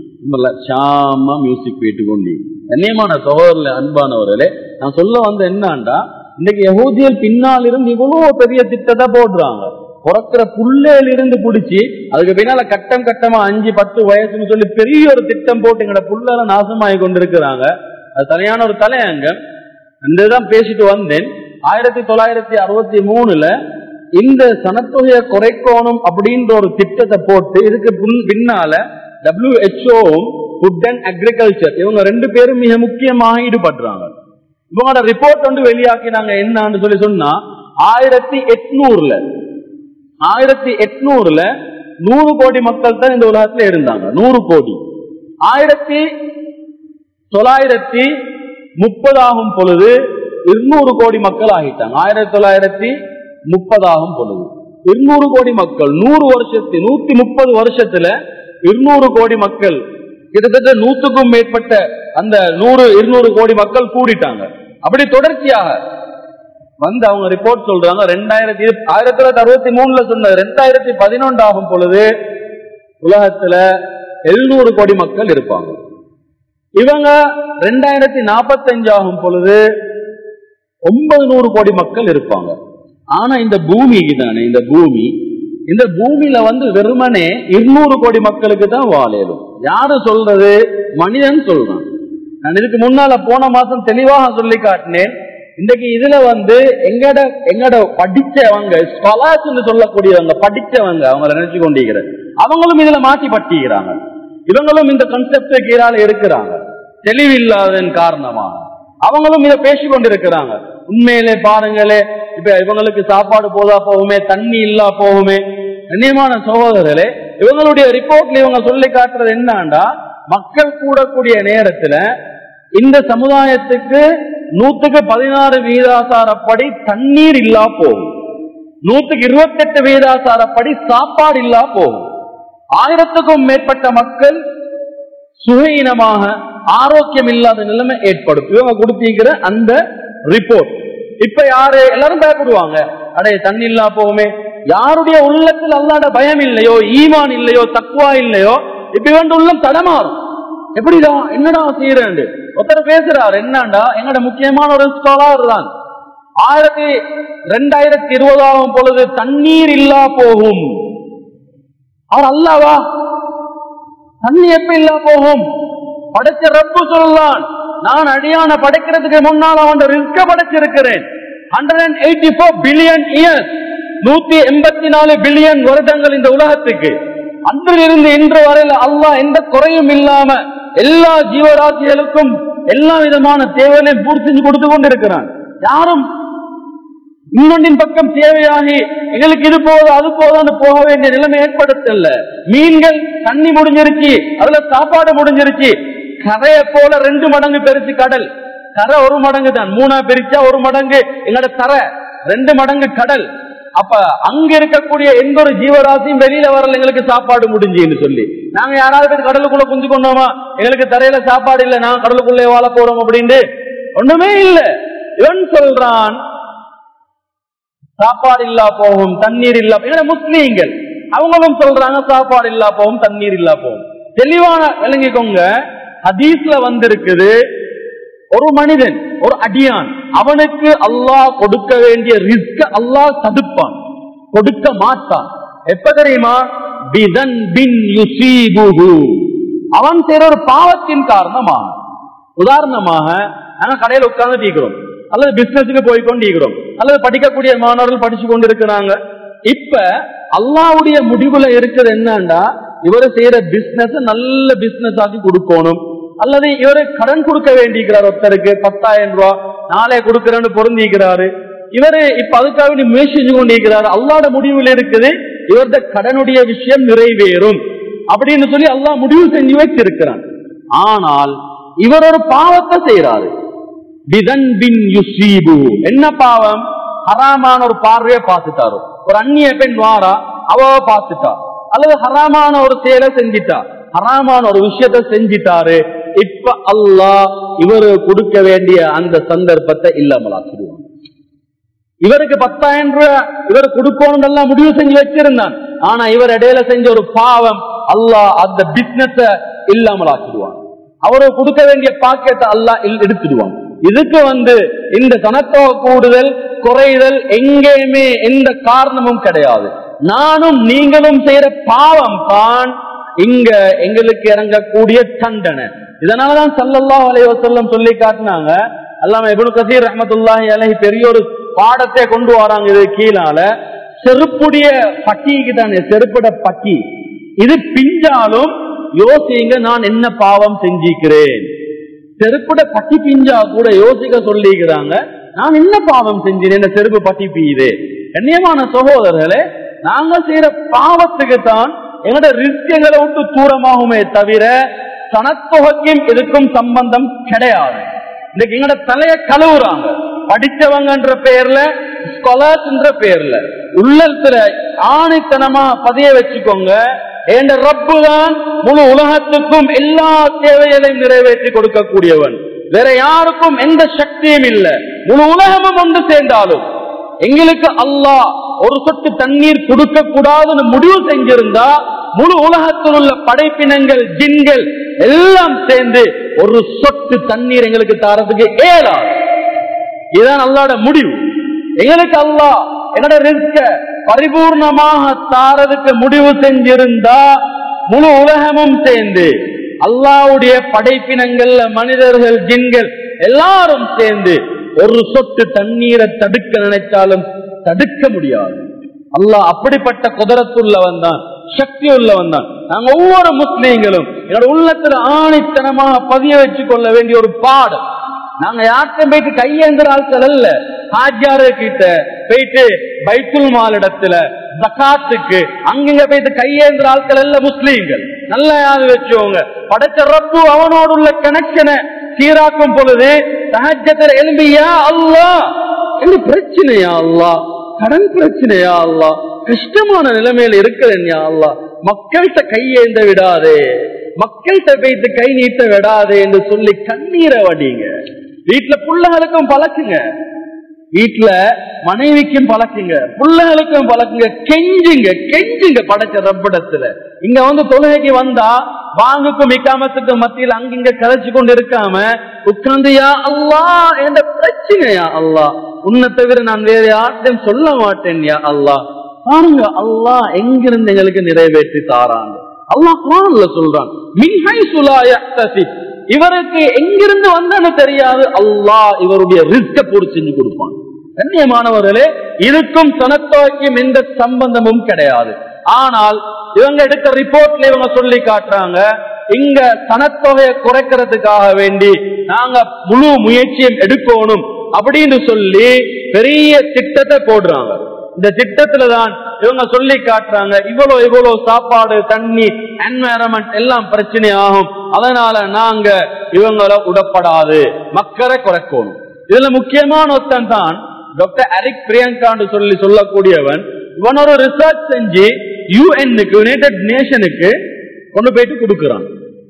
சாமா மியூசிக் போயிட்டு கொண்டு கண்ணியமான சகோதரர்களே, அன்பானவர்களே, நான் சொல்ல வந்த என்னண்டா, இன்னைக்கு யஹூதியல் பின்னால் இருந்து இவ்வளவு பெரிய திட்டத்தை போடுறாங்க. பிறக்கிற புள்ளையில இருந்து பிடிச்சி அதுக்கு பின்னால கட்டம் கட்டமா அஞ்சு பத்து வயசுன்னு சொல்லி பெரிய ஒரு திட்டம் போட்டு எங்கட புள்ளைல நாசமாகி கொண்டிருக்கிறாங்க. அது சரியான ஒரு தலையங்கம். இதுதான் பேசிட்டு வந்தேன். ஆயிரத்தி தொள்ளாயிரத்தி அறுபத்தி மூணுல இந்த சனத்தொகையை குறைக்கணும் அப்படின்ற ஒரு திட்டத்தை போட்டு இதுக்கு பின்னால டபிள்யூஹெச்ஓவும் ஃபுட் அண்ட் அக்ரிகல்ச்சர் இவங்க ரெண்டு பேரும் மிக முக்கியமாக ஈடுபடுறாங்க. இவங்களோட ரிப்போர்ட் வந்து வெளியாக்கினாங்க. என்னன்னு சொல்லி சொன்னா, ஆயிரத்தி எட்நூறுல ஆயிரத்தி எட்நூறுல நூறு கோடி மக்கள் தான் இந்த உலகத்துல இருந்தாங்க. நூறு கோடி. ஆயிரத்தி தொள்ளாயிரத்தி முப்பது ஆகும் பொழுது இருநூறு கோடி மக்கள் ஆகிட்டாங்க. ஆயிரத்தி தொள்ளாயிரத்தி முப்பது ஆகும் பொழுது இருநூறு கோடி மக்கள், நூறு வருஷத்து நூத்தி முப்பது வருஷத்துல இருநூறு கோடி மக்கள், கிட்டத்தட்ட நூத்துக்கும் மேற்பட்ட அந்த நூறு இருநூறு கோடி மக்கள் கூடிட்டாங்க. அப்படி தொடர்ச்சியாக வந்து அவங்க ரிப்போர்ட் சொல்றாங்க. ரெண்டாயிரத்தி ஆயிரத்தி தொள்ளாயிரத்தி அறுபத்தி மூணுல சொன்ன ரெண்டாயிரத்தி பதினொன்று ஆகும் பொழுது உலகத்துல எழுநூறு கோடி மக்கள் இருப்பாங்க. இவங்க ரெண்டாயிரத்தி நாற்பத்தி அஞ்சு ஆகும் பொழுது ஒன்பது நூறு கோடி மக்கள் இருப்பாங்க. ஆனா இந்த பூமிக்கு தானே, இந்த பூமி இந்த பூமியில வந்து வெறுமனே இருநூறு கோடி மக்களுக்கு தான் வாழலும். யாரு சொல்றது? மனிதன் சொல்றான். நான் இதுக்கு முன்னால போன மாசம் தெளிவாக சொல்லி காட்டினேன். இன்றைக்கு இதுல வந்து எங்கட எங்கட படிச்சவங்க, ஸ்காலர்ஸ் சொல்லக்கூடியவங்க, படிச்சவங்க, அவங்களை நினைச்சு கொண்டிருக்கிற அவங்களும் இதுல மாற்றி பட்டிக்கிறாங்க. இவங்களும் இந்த கன்செப்ட் கீழால இருக்கிறாங்க. தெளிவில்லாததன் காரணமாக அவங்களும் இதை பேசிக் கொண்டிருக்கிறாங்க. உண்மையிலே பாருங்களே, இப்ப இவங்களுக்கு சாப்பாடு போதா போகுமே, தண்ணி இல்லா போகுமே. கண்ணியமான சகோதரர்களே, இவங்களுடைய ரிப்போர்ட்ல இவங்க சொல்லி காட்டுறது என்னன்னா, மக்கள் கூடக்கூடிய நேரத்துல இந்த சமுதாயத்துக்கு நூத்துக்கு பதினாறு வீதாசாரப்படி தண்ணீர் இல்லா போகும், நூத்துக்கு இருபத்தி எட்டு வீதாசாரப்படி சாப்பாடு இல்லா போகும். ஆயிரத்துக்கும் மேற்பட்ட மக்கள் சுகீனமாக ஆரோக்கியம் இல்லாத நிலைமை ஏற்படும். இவங்க கொடுத்திருக்கிற அந்த ரிப்போர்ட். இப்ப யாரு எல்லாரும் பயப்படுவாங்க, அடைய தண்ணி இல்லா போகுமே. யாருடைய உள்ளத்தில் அல்லாத பயம் இல்லையோ, ஈமான் இல்லையோ, தக்குவா இல்லையோ, இப்ப இவன் உள்ளம் தடமாறும். எப்படிதான் என்னடா செய்யறேன் ஒருத்தர் பேசுறாரு. என்னண்டா, எங்கட முக்கியமான ஒரு ஸ்காலர் தான் ஆயிரத்தி ரெண்டாயிரத்தி இருபதாம் பொழுது தண்ணீர் இல்லா போகும். அவர் அல்லாவா? தண்ணி எப்ப இல்லா போகும்? படைச்ச ரப்பு சொல்லலாம், நான் அடியான படைக்கிறதுக்கு முன்னால் அவன் ரிஸ்க படைச்சிருக்கிறேன். Hundred eighty four billion years, நூத்தி எண்பத்தி நாலு பில்லியன் வருடங்கள் இந்த உலகத்துக்கு. அன்றிலிருந்து இன்று வரையில் அல்லாஹ் எந்த குறையும் இல்லாம எல்லா ஜீவராசிகளுக்கும் எல்லா விதமான தேவைகளையும் பூர்த்தி செஞ்சு கொடுத்து கொண்டிருக்கிறான். யாரும் இன்னொன்றின் பக்கம் தேவையாகி எங்களுக்கு இது போதும் அது போதான்னு போக வேண்டிய நிலைமை ஏற்படுத்தல. மீன்கள் தண்ணி முடிஞ்சிருச்சு, அதுல சாப்பாடு முடிஞ்சிருச்சு. கரையை போல ரெண்டு மடங்கு பெருசு கடல். கரை ஒரு மடங்கு தான், மூணா பிரிச்சா ஒரு மடங்கு எங்களோட கரை, ரெண்டு மடங்கு கடல். அப்ப அங்க இருக்கக்கூடிய எந்த ஒரு ஜீவராசியும் வெளியில வரல, எங்களுக்கு சாப்பாடு முடிஞ்சுன்னு சொல்லி. நாங்க யாராவது பேர் கடலுக்குள்ள குஞ்சு கொண்டோமா, எங்களுக்கு தரையில சாப்பாடு இல்லை, நாங்க கடலுக்குள்ளே வாழ போறோம் அப்படின்னு ஒண்ணுமே இல்லை. இவன் சொல்றான், சாப்பாடு இல்லா போகும், தண்ணீர் இல்லா. முஸ்லீம்கள் அவங்களும் சொல்றாங்க சாப்பாடு இல்லா போகும், தண்ணீர் இல்லா போகும். தெளிவான விளங்கிக்கோங்க, ஹதீஸ்ல வந்திருக்குது, ஒரு மனிதன் ஒரு அடியான் அவனுக்கு அல்லாஹ் கொடுக்க வேண்டிய ரிஸ்க் அல்லாஹ் தடுப்பான், கொடுக்க மாட்டான். எப்ப தெரியுமா? பிதன் பின் யுசீபுஹு, அவன் செய்ற ஒரு பாவத்தின் காரணமாக. உதாரணமாக நாங்க கடையில் உட்கார்ந்து தீக்கிறோம், அல்லது பிசினஸுக்கு போய்கொண்டு இருக்கிறோம், அல்லது படிக்கக்கூடிய மாணவர்கள் படிச்சு கொண்டு இருக்கிறாங்க. இப்ப அல்லாஹ்வுடைய முடிவுல இருக்கிறது என்னன்னா, இவரு செய்யற பிசினஸ் நல்ல பிசினஸ் ஆக்கி கொடுக்கணும், அல்லது இவரு கடன் கொடுக்க வேண்டியிருக்கிறார், ஒருத்தருக்கு பத்தாயிரம் ரூபாய் நாளே கொடுக்கிறேன்னு பொருந்திக்கிறாரு. இவரு இப்ப அதுக்காக முயற்சி செஞ்சு கொண்டிருக்கிறாரு. அல்லாஹ்வோட முடிவில் இருக்குது இவருடைய கடனுடைய விஷயம் நிறைவேறும் அப்படின்னு சொல்லி அல்லாஹ் முடிவு செஞ்சு வச்சிருக்கிறான். ஆனால் இவர் ஒரு பாவத்தை செய்யறாரு. என்ன பாவம்? ஹராமான ஒரு பார்வையை பார்த்துட்டாரு. ஒரு அந்நிய பெண் வாரா, அவ பார்த்துட்டா, அல்லது ஹராமான ஒரு செயலை செஞ்சிட்டா, ஹராமான ஒரு விஷயத்தை செஞ்சிட்டாரு. இப்ப அல்லாஹ் இவரு கொடுக்க வேண்டிய அந்த சந்தர்ப்பத்தை இல்லாமலாக்கிடுவான். இவருக்கு பத்தாயிரம் ரூபாய் இவர் கொடுக்கணும் எல்லாம் முடிவு செஞ்சு வச்சிருந்தான். ஆனா இவர் இடையில செஞ்ச ஒரு பாவம், அல்லாஹ் அந்த பிசினஸ் இல்லாமலாக்கிடுவான். அவரு கொடுக்க வேண்டிய பாக்கெட்டை அல்லாஹ் எடுத்துடுவான். இதுக்கு வந்து இந்த சனத்தொகை கூடுதல் குறைதல் எங்கேயுமே எந்த காரணமும் கிடையாது. நானும் நீங்களும் செய்யற பாவம் தான் இங்க எங்களுக்கு இறங்கக்கூடிய தண்டனை. இதனாலதான் ஸல்லல்லாஹு அலைஹி வஸல்லம் சொல்லி காட்டினாங்க. அல்லாம இப்னு கஸீர் ரஹ்மத்துல்லாஹி அலைஹி பெரிய ஒரு பாடத்தை கொண்டு வராங்க. இது கீழால செருப்புடைய பட்டிக்கு தானே, செருப்புட பட்டி இது பிஞ்சாலும் யோசிங்க, நான் என்ன பாவம் செஞ்சிக்கிறேன். செருப்புட பட்டி பிஞ்சா கூட யோசிக்க சொல்லிக்கிறாங்க, நான் என்ன பாவம் செஞ்சேன், என்ன செருப்பு பட்டி பீயுது. கண்ணியமான சகோதரர்களே, நாங்க செய்யற பாவத்துக்கு தான் எங்களோட ரிஸ்க் எங்களை விட்டு தூரமாகுமே தவிர சனத்தொகைக்கும் இதுக்கும் சம்பந்தம் கிடையாது. இன்னைக்கு எங்களோட தலைய கழுவுறாங்க படிச்சவங்கன்ற பேர்ல, ஸ்காலர்ஸ் என்ற பேர்ல. உள்ளத்துல ஆணித்தனமா பதிய வச்சுக்கோங்க, என்ற ரப்பு தான் முழு உலகத்துக்கும் எல்லா தேவைகளையும் நிறைவேற்றி கொடுக்கக்கூடியவன். வேற யாருக்கும் எந்த சக்தியும் இல்லை. முழு உலகமும் ஒன்று சேர்ந்தாலும் எங்களுக்கு அல்லாஹ் ஒரு சொட்டு தண்ணீர் கொடுக்க கூடாதுன்னு முடிவு செஞ்சிருந்தா முழு உலகத்தில் உள்ள படைப்பினங்கள் ஜின்கள் எல்லாம் சேர்ந்து ஒரு சொட்டு தண்ணீர் எங்களுக்கு தாரதுக்கு ஏலாது. இதுதான் அல்லாஹ்வோட முடிவு. எங்களுக்கு அல்லாஹ் என்னோட ரிஸ்க பரிபூர்ணமாக தாரதுக்கு முடிவு செஞ்சிருந்தா முழு உலகமும் சேர்ந்து அல்லாஹ்வுடைய படைப்பினங்கள்ல மனிதர்கள் ஜின்கள் எல்லாரும் சேர்ந்து ஒரு சொட்டு தண்ணீரை தடுக்க நினைச்சாலும் தடுக்க முடியாது. அல்லாஹ் அப்படிப்பட்ட குதிரத்துள்ளவன் தான், சக்தி உள்ளவன் தான். நாங்க ஒவ்வொரு முஸ்லீம்களும் என்னோட உள்ளத்துல ஆணித்தனமாக பதிய வச்சு கொள்ள வேண்டிய ஒரு பாடம். நாங்க யார்கிட்ட போயிட்டு கையேந்திர ஆட்கள் அல்ல. ஹாஜியாரு கிட்ட போயிட்டு பைத்துல் மால் இடத்துல ஜகாத்துக்கு அங்கங்க போயிட்டு கையேந்திர ஆட்கள் அல்ல முஸ்லீம்கள். நல்லா யாரு வச்சுவோங்க, படைச்ச ரப்பு அவனோடு உள்ள கனெக்ஷனை சீராக்கும் பொழுது தஹஜ்ஜத்துல எழும்பியா அல்லாஹ், என்ன பிரச்சனையா அல்லாஹ், கடன் பிரச்சனையா அல்லாஹ், கஷ்டமான நிலைமையில இருக்கிறேன் யா அல்லாஹ், மக்கள்கிட்ட கையேந்த விடாதே, மக்கள்கிட்ட போயிட்டு கை நீட்ட விடாதே என்று சொல்லி கண்ணீரை வடிங்க. வீட்டுல புள்ளைகளுக்கும் பழக்குங்க, வீட்டுல மனைவிக்கும் பழக்குங்க, புள்ளைகளுக்கும் பழக்குங்க, கெஞ்சுங்க கெஞ்சுங்க படைச்ச ரப்பிடத்துல. இங்க வந்து தொழுகைக்கு வந்தா வாங்குக்கும் இக்காமத்துக்கும் மத்தியில் அங்கிங்க கதைச்சு கொண்டு இருக்காம உட்கார்ந்து யா அல்லாஹ் என்ற பிரச்சனையா அல்லாஹ், உன்னை தவிர நான் வேற யார்ட்டையும் சொல்ல மாட்டேன் யா அல்லாஹ். பாருங்க அல்லாஹ் எங்கிருந்து எங்களுக்கு நிறைவேற்றி தாராங்க. அல்லாஹ் குர்ஆன்ல சொல்றான், மின் ஹைஸு லா யஹ்தஸிப், இவருக்கு எங்கிருந்து வந்தான்னு தெரியாது, அல்லாஹ் இவருடைய ரிஸ்க பூர்த்தி செஞ்சு கொடுப்பான். கண்ணியமானவர்களே, இதுக்கும் சனத்தொகைக்கும் எந்த சம்பந்தமும் கிடையாது. ஆனால் இவங்க எடுத்த ரிப்போர்ட்ல இவங்க சொல்லி காட்டுறாங்க, இங்க சனத்தொகையை குறைக்கிறதுக்காக வேண்டி நாங்க முழு முயற்சியும் எடுக்கணும் அப்படின்னு சொல்லி பெரிய திட்டத்தை போடுறாங்க. இந்த திட்டத்துலதான் இவங்க சொல்லி காட்டுறாங்க, இவ்வளவு இவ்வளவு சாப்பாடு தண்ணி என்வைரன்மெண்ட் எல்லாம் பிரச்சனை ஆகும், அதனால நாங்க இவங்கள உடப்படாது மக்களை குறைக்கணும். இதுல முக்கியமான ஒருத்தன் தான் டாக்டர் எரிக் பிரியங்கான்னு சொல்லி சொல்லக்கூடியவன். இவன் ஒரு ரிசர்ச் செஞ்சு யூஎன்னுக்கு யுனைடெட் நேஷனுக்கு கொண்டு போயிட்டு கொடுக்கிறான்.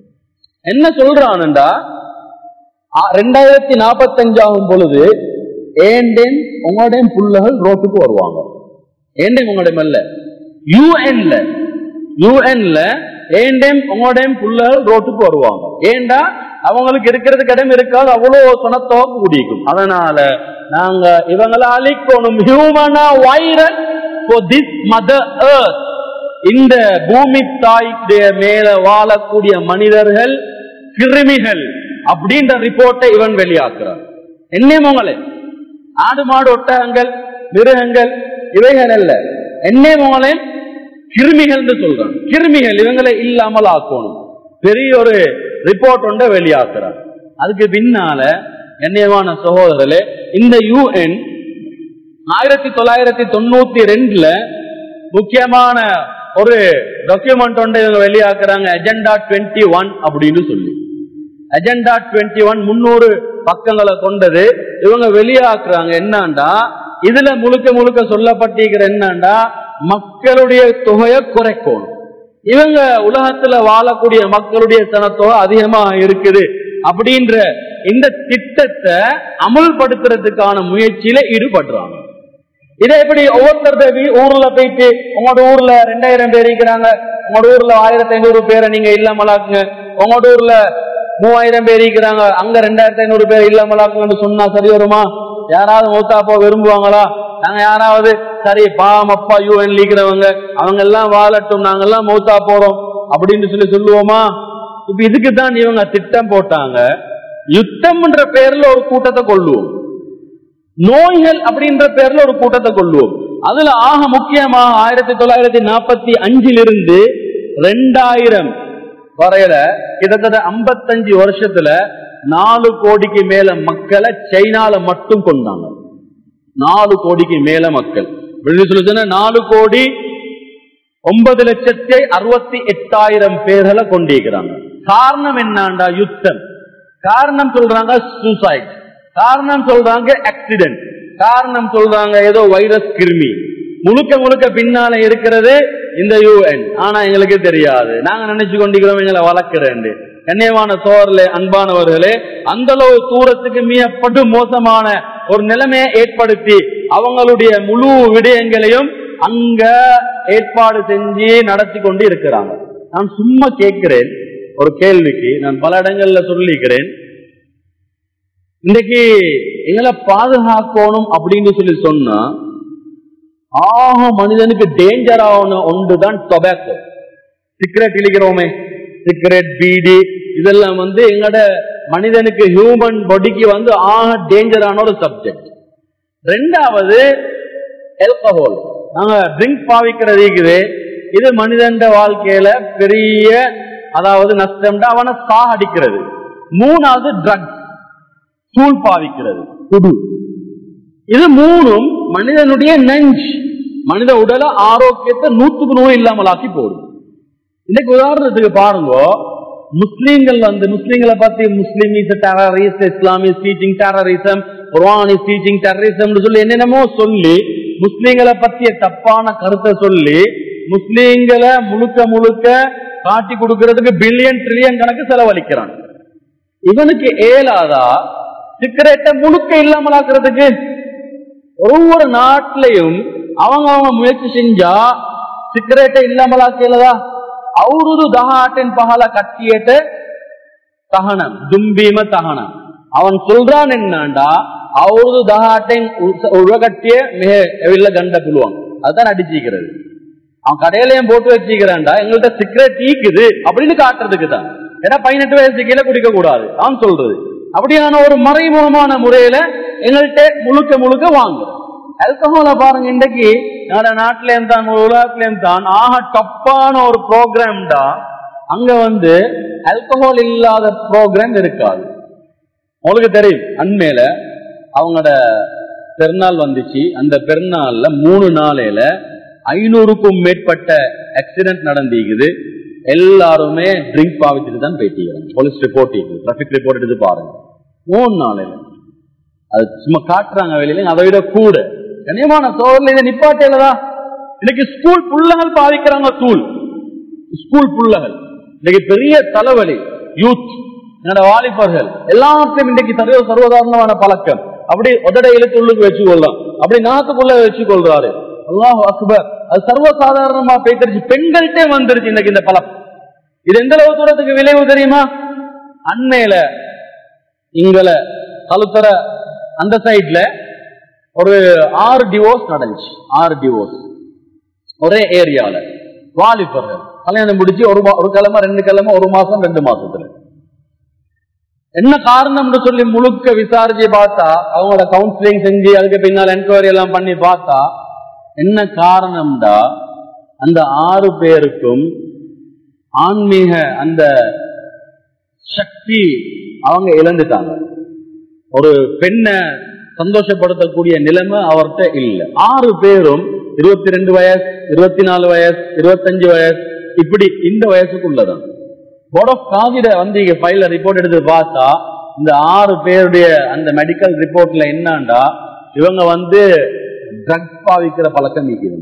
என்ன சொல்றான்டா, ரெண்டாயிரத்தி நாற்பத்தி அஞ்சாகும் பொழுது ஏண்டேன் உங்களுடைய புள்ளகள் ரோட்டுக்கு வருவாங்க. ஏண்டேன் உங்களுடைய அல்ல, யூஎன்ல யூஎன்ல ஏண்டேன் உங்களுடைய புள்ளகள் ரோட்டுக்கு வருவாங்க. ஏண்டா அவங்களுக்கு இருக்கிறது இடம் இருக்காது, அவ்வளவு சனத்தோ கூடிக்கும். அதனால நாங்க இவங்களை அழிக்கணும். ஹியூமனா virus for this mother earth. இந்த பூமி தாய்க்கு மேல வாழக்கூடிய மனிதர்கள் கிருமிகள் அப்படின்ற ரிப்போர்ட்டை இவன் வெளியாக்குறான். என்ன மோங்களே, ஆடு மாடு ஒட்டகங்கள் மிருகங்கள் இவைகள் அல்ல, என்ன மோங்களே கிருமிகள் சொல்றான். கிருமிகள் இவங்களை இல்லாமல் ஆக்கணும். பெரிய ஒரு ரிப்போர்ட் ஒன்றை வெளியாக்குறான். அதுக்கு பின்னால கண்ணியமான சகோதரர்களே, இந்த யூஎன் ஆயிரத்தி தொள்ளாயிரத்தி தொண்ணூத்தி ரெண்டுல முக்கியமான ஒரு டாக்குமெண்ட் ஒன்றை இவங்க வெளியாக்குறாங்க, அஜெண்டா டுவெண்ட்டி ஒன் அப்படின்னு சொல்லி. அஜெண்டா டுவெண்ட்டி ஒன் முன்னூறு பக்கங்களை கொண்டது. இவங்க வெளியாக்குறாங்க என்னண்டா, இதுல முழுக்க முழுக்க சொல்லப்பட்டிருக்கிற என்னண்டா, மக்களுடைய தொகையை குறைக்கணும். இவங்க உலகத்துல வாழக்கூடிய மக்களுடைய சனத்தொகை அதிகமா இருக்குது அப்படின்ற இந்த திட்டத்தை அமல்படுத்துறதுக்கான முயற்சியில ஈடுபடுறாங்க. இதை எப்படி ஒவ்வொருத்தர் ஊர்ல போயிட்டு உங்களோட ஊர்ல ரெண்டாயிரம் பேர் இருக்கிறாங்க, உங்களோட ஊர்ல ஆயிரத்தி ஐநூறு பேரை நீங்க இல்லாமலாக்குங்க, உங்களோட ஊர்ல மூவாயிரம் பேர் இருக்கிறாங்க, அங்க ரெண்டாயிரத்தி ஐநூறு பேர் இல்லாமலாக்குங்கன்னு சொன்னா சரி வருமா? யாராவது மூத்தாப்போ விரும்புவாங்களா? நாங்க யாராவது சரி பாவம் அப்பா யூஎன் லீக்கிறவங்க அவங்க எல்லாம் வாழட்டும், நாங்க எல்லாம் மூத்தா போறோம் அப்படின்னு சொல்லி சொல்லுவோமா? இப்ப இதுக்குதான் இவங்க திட்டம் போட்டாங்க, யுத்தம்ன்ற பேர்ல ஒரு கூட்டத்தை கொள்ளுவோம், நோய்கள் அப்படின்ற பேர்ல ஒரு கூட்டத்தை கொள்ளுவோம். அதுல ஆக முக்கியமாக ஆயிரத்தி தொள்ளாயிரத்தி நாற்பத்தி அஞ்சிலிருந்து ரெண்டாயிரம் வரையில கிட்டத்தட்ட ஐம்பத்தஞ்சு வருஷத்துல நாலு கோடிக்கு மேல மக்களை சைனால மட்டும் கொண்டாங்க. நாலு கோடிக்கு மேல மக்கள் சொல்லுச்சுன்னா நாலு கோடி ஒன்பது லட்சத்தி அறுபத்தி எட்டாயிரம் பேர்களை கொண்டிருக்கிறாங்க. காரணம் என்னாண்டா யுத்தம், காரணம் சொல்றாங்க சூசைட், காரணம் சொல்றாங்க ஆக்சிடென்ட், காரணம் சொல்றாங்க ஏதோ வைரஸ் கிருமி. முழுக்க முழுக்க பின்னால இருக்கிறது இந்த யூஎன். ஆனா எங்களுக்கு தெரியாது, நாங்க நினைச்சு கொண்டிருக்கிறோம் எங்களை வளர்க்கிறேன். கண்ணியமான சோழர்களே, அன்பானவர்களே, அந்த அளவு தூரத்துக்கு மிகப்பட்டு மோசமான ஒரு நிலைமையை ஏற்படுத்தி அவங்களுடைய முழு விடயங்களையும் அங்க ஏற்பாடு செஞ்சு நடத்தி கொண்டு இருக்கிறாங்க. நான் சும்மா கேட்கிறேன் ஒரு கேள்விக்கு, நான் பல இடங்கள்ல சொல்லிக்கிறேன், இன்னைக்கு எங்களை பாதுகாக்கணும் அப்படின்னு சொல்லி சொன்னா ஆக மனிதனுக்கு டேஞ்சர் ஆகணும் ஒன்றுதான் டொபாக்கோ. சிகரெட் இழிக்கிறோமே, சிகரெட் பீடி இதெல்லாம் வந்து எங்கட மனிதனுக்கு ஹியூமன் பாடிக்கு வந்து ஆக டேஞ்சரான ஒரு சப்ஜெக்ட். ரெண்டாவது ஆல்கஹால், நாங்க ட்ரிங்க் பாவிக்கிறது இருக்குது, இது மனிதன் வாழ்க்கையில பெரிய அதாவது நஷ்டம், அவனை சாகடிக்கிறது. மூணாவது ட்ரக்ஸ், தூள் பாவிக்கிறது, குடு. இது மூணும் மனிதனுடைய நெஞ்சு, மனித உடல ஆரோக்கியத்தை நூற்றுக்கு நூறு இல்லாமலாக்கி போடும். இன்னைக்கு உதாரணத்துக்கு பாருங்க, முஸ்லீம்கள் வந்து முஸ்லீம்களை பத்தி Muslim is terrorist, Islam is teaching terrorism, Quran is teaching terrorism சொல்லி என்னென்னமோ சொல்லி முஸ்லீம்களை பத்திய தப்பான கருத்தை சொல்லி முஸ்லீம்களை முழுக்க முழுக்க காட்டி கொடுக்கறதுக்கு பில்லியன் ட்ரில்லியன் கணக்கு செலவழிக்கிறான். இவனுக்கு ஏலாதா சிகரெட்டை முழுக்க இல்லாமலாக்குறதுக்கு? ஒவ்வொரு நாட்டிலையும் அவங்க அவங்க முயற்சி செஞ்சா சிகரெட்டை இல்லாமலாக்கலதா? அவருது தகாட்டின் பகல கட்டியட்டு தகனம் தும்பீம தகனம். அவன் சொல்றான் என்னண்டா, அவருது தகாட்டின் உழகட்டிய மிக எவ்வளவு கண்ட புழுவாங்க, அதுதான் அடிச்சுக்கிறது. அவன் கடையிலையும் போட்டு வச்சுக்கிறான்டா, எங்கள்கிட்ட சிகரெட் ஈக்குது அப்படின்னு காட்டுறதுக்கு தான். ஏன்னா பதினெட்டு வயசு கீழே குடிக்க கூடாது அவன் சொல்றது. அப்படியான ஒரு மறைமுகமான முறையில எங்கள்கிட்ட முழுக்க முழுக்க வாங்குறோம். ஆல்கஹால பாருங்க, இன்றைக்கு நம்ம நாட்டிலேயும் தான் உலகத்திலேயும் தான் ஆக டப்பான ஒரு ப்ரோக்ராம் தான். அங்க வந்து ஆல்கஹால் இல்லாத ப்ரோக்ராம் இருக்காது. உங்களுக்கு தெரியும், அண்மையில அவங்களோட பெருநாள் வந்துச்சு. அந்த பெருநாள்ல மூணு நாளையில ஐநூறுக்கும் மேற்பட்ட ஆக்சிடென்ட் நடந்திருக்குது. எல்லாருமே ட்ரிங்க் பாவிச்சுட்டு தான் போயிட்டு போலீஸ் ரிப்போர்ட், டிராபிக் ரிப்போர்ட் எடுத்து பாருங்க. மூணு நாளையில அது சும்மா காட்டுறாங்க வெளியில, அதை விட கூட கண்ணியமான சோழர்கள் இதை நிப்பாட்டேலதா. இன்னைக்கு ஸ்கூல் புள்ளகள் பாதிக்கிறாங்க, தூள் ஸ்கூல் புள்ளகள் இன்னைக்கு பெரிய தலைவலி. யூத் என்னோட வாலிபர்கள் எல்லாத்தையும் இன்றைக்கு சர்வ சர்வதாரணமான பழக்கம். அப்படி உதட இழுத்து உள்ளுக்கு வச்சு கொள்றான், அப்படி நாத்துக்குள்ள வச்சு கொள்றாரு. அல்லாஹ் அக்பர். அது சர்வசாதாரணமா பேசிருச்சு, பெண்கள்கிட்டே வந்துருச்சு இன்னைக்கு இந்த பழம். இது எந்த அளவு தூரத்துக்கு விளைவு தெரியுமா? அண்மையில இங்கல கழுத்தர அந்த சைட்ல ஒரு ஆறு டிவோர்ஸ் நடந்துச்சு. ஆறு டிவோர்ஸ் ஒரே ஏரியால. வாலிபர்கள் கல்யாணம் முடிச்சு ஒரு ஒரு கிழமை ரெண்டு கிழமை ஒரு மாசம் ரெண்டு மாசத்துல. என்ன காரணம்னு சொல்லி முழுக்க விசாரிச்சு பார்த்தா, அவங்களோட கவுன்சிலிங் செஞ்சு அதுக்கு பின்னால் என்கொயரி எல்லாம் பண்ணி பார்த்தா என்ன காரணம்டா, அந்த ஆறு பேருக்கும் ஆன்மீக அந்த சக்தி அவங்க இழந்துட்டாங்க. ஒரு பெண்ணை சந்தோஷப்படுத்தக்கூடிய நிலைமை அவர்கிட்ட இல்லை. ஆறு பேரும் இருபத்தி ரெண்டு வயசு, இருபத்தி நாலு வயசு, இருபத்தஞ்சு வயசு, இப்படி இந்த வயசுக்குள்ளதான். போர்ட் ஆஃப் காதிட வந்து இங்க ஃபைல ரிப்போர்ட் எடுத்து பார்த்தா இந்த ஆறு பேருடைய அந்த மெடிக்கல் ரிப்போர்ட்ல என்னண்டா, இவங்க வந்து ட்ரக் பாவிக்கிற பழக்கம் நீக்கிறாங்க,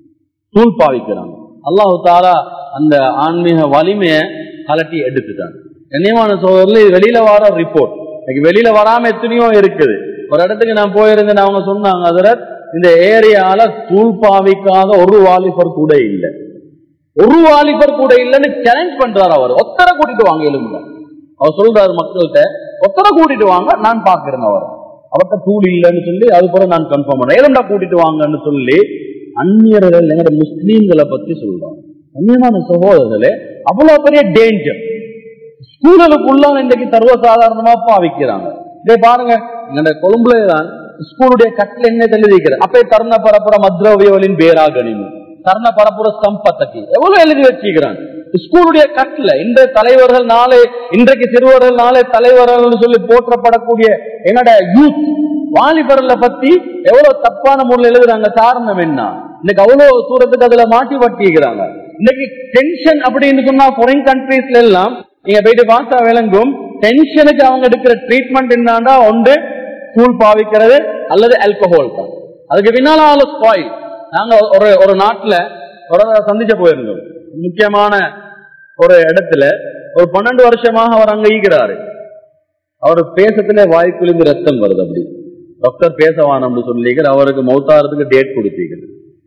தூள் பாவிக்கிறாங்க. அல்லாஹு தாலா அந்த ஆன்மீக வலிமையை கலட்டி எடுத்துட்டாங்க. கண்ணியமான சோதரில் வெளியில வர ரிப்போர்ட் வெளியில வராம எத்தனையோ இருக்குது. ஒரு இடத்துக்கு நான் போயிருந்தேன், அவங்க சொன்னாங்க, அதுல இந்த ஏரியால தூள் பாவிக்காத ஒரு வாலிபர் கூட இல்லை, ஒரு வாலிபர் கூட இல்லைன்னு சேலஞ்ச் பண்றாரு. அவர் ஒத்தரை கூட்டிட்டு வாங்க எழுங்க, அவர் சொல்றாரு மக்கள்கிட்ட, ஒத்தரை கூட்டிட்டு வாங்க, நான் பாக்குறேன் அவர் அவர்கிட்ட தூள் இல்லைன்னு சொல்லி அது போல நான் கன்ஃபார்ம் பண்ணேன், ஏழண்டா கூட்டிட்டு வாங்கன்னு சொல்லி அந்நியர்கள் எங்க முஸ்லீம்களை பத்தி சொல்றாங்க. அந்நியமான சகோதரர்களே, அவ்வளவு பெரிய டேஞ்சர். ஸ்கூலுக்குள்ள இன்றைக்கு சர்வசாதாரணமா பாவிக்கிறாங்க. இதே பாருங்க, எங்க கொழும்புலதான் ஸ்கூலுடைய கட்டில என்ன எழுதிக்கிறது, அப்பே தர்ண பரப்புற மத்ரவியவளின் பேராகணிமு தர்ண பரப்புற சம்பத்தக்கு எவ்வளவு எழுதி வச்சுக்கிறாங்க ஸ்கூலுடைய கட்டில. இந்த தலைவர்கள் நாளை, இன்றைக்கு சிறுவர்கள் நாளை தலைவர்கள் சொல்லி போற்றப்படக்கூடிய என்னோட யூத் வாலிபர்களை பத்தி எவ்வளவு தப்பான முறையில் எழுதுறாங்க. காரணம் என்ன? இன்னைக்கு அவ்வளவு தூரத்துக்கு அதுல மாட்டி வட்டிக்கிறாங்க. இன்னைக்கு டென்ஷன் அப்படின்னு சொன்னா ஃபாரின் கண்ட்ரீஸ்ல எல்லாம் நீங்க போயிட்டு பார்த்தா விளங்கும், டென்ஷனுக்கு அவங்க எடுக்கிற ட்ரீட்மெண்ட் என்னன்னா ஒன்று தூள் பாவிக்கிறது அல்லது ஆல்கஹால் தான். அதுக்கு பின்னால ஸ்பாயில். நாங்க ஒரு ஒரு நாட்டுல ஒரு சந்திச்ச போயிருந்தோம், முக்கியமான ஒரு இடத்துல. ஒரு பன்னெண்டு வருஷமாக அவர் அங்க ஈக்கிறாரு. அவர் பேசத்துல வாய்க்குழுந்து ரத்தம் வருது. அப்படி டாக்டர் பேசவானு சொல்லிக்கிற அவருக்கு மௌத்தாரத்துக்கு டேட் கொடுத்தீங்க.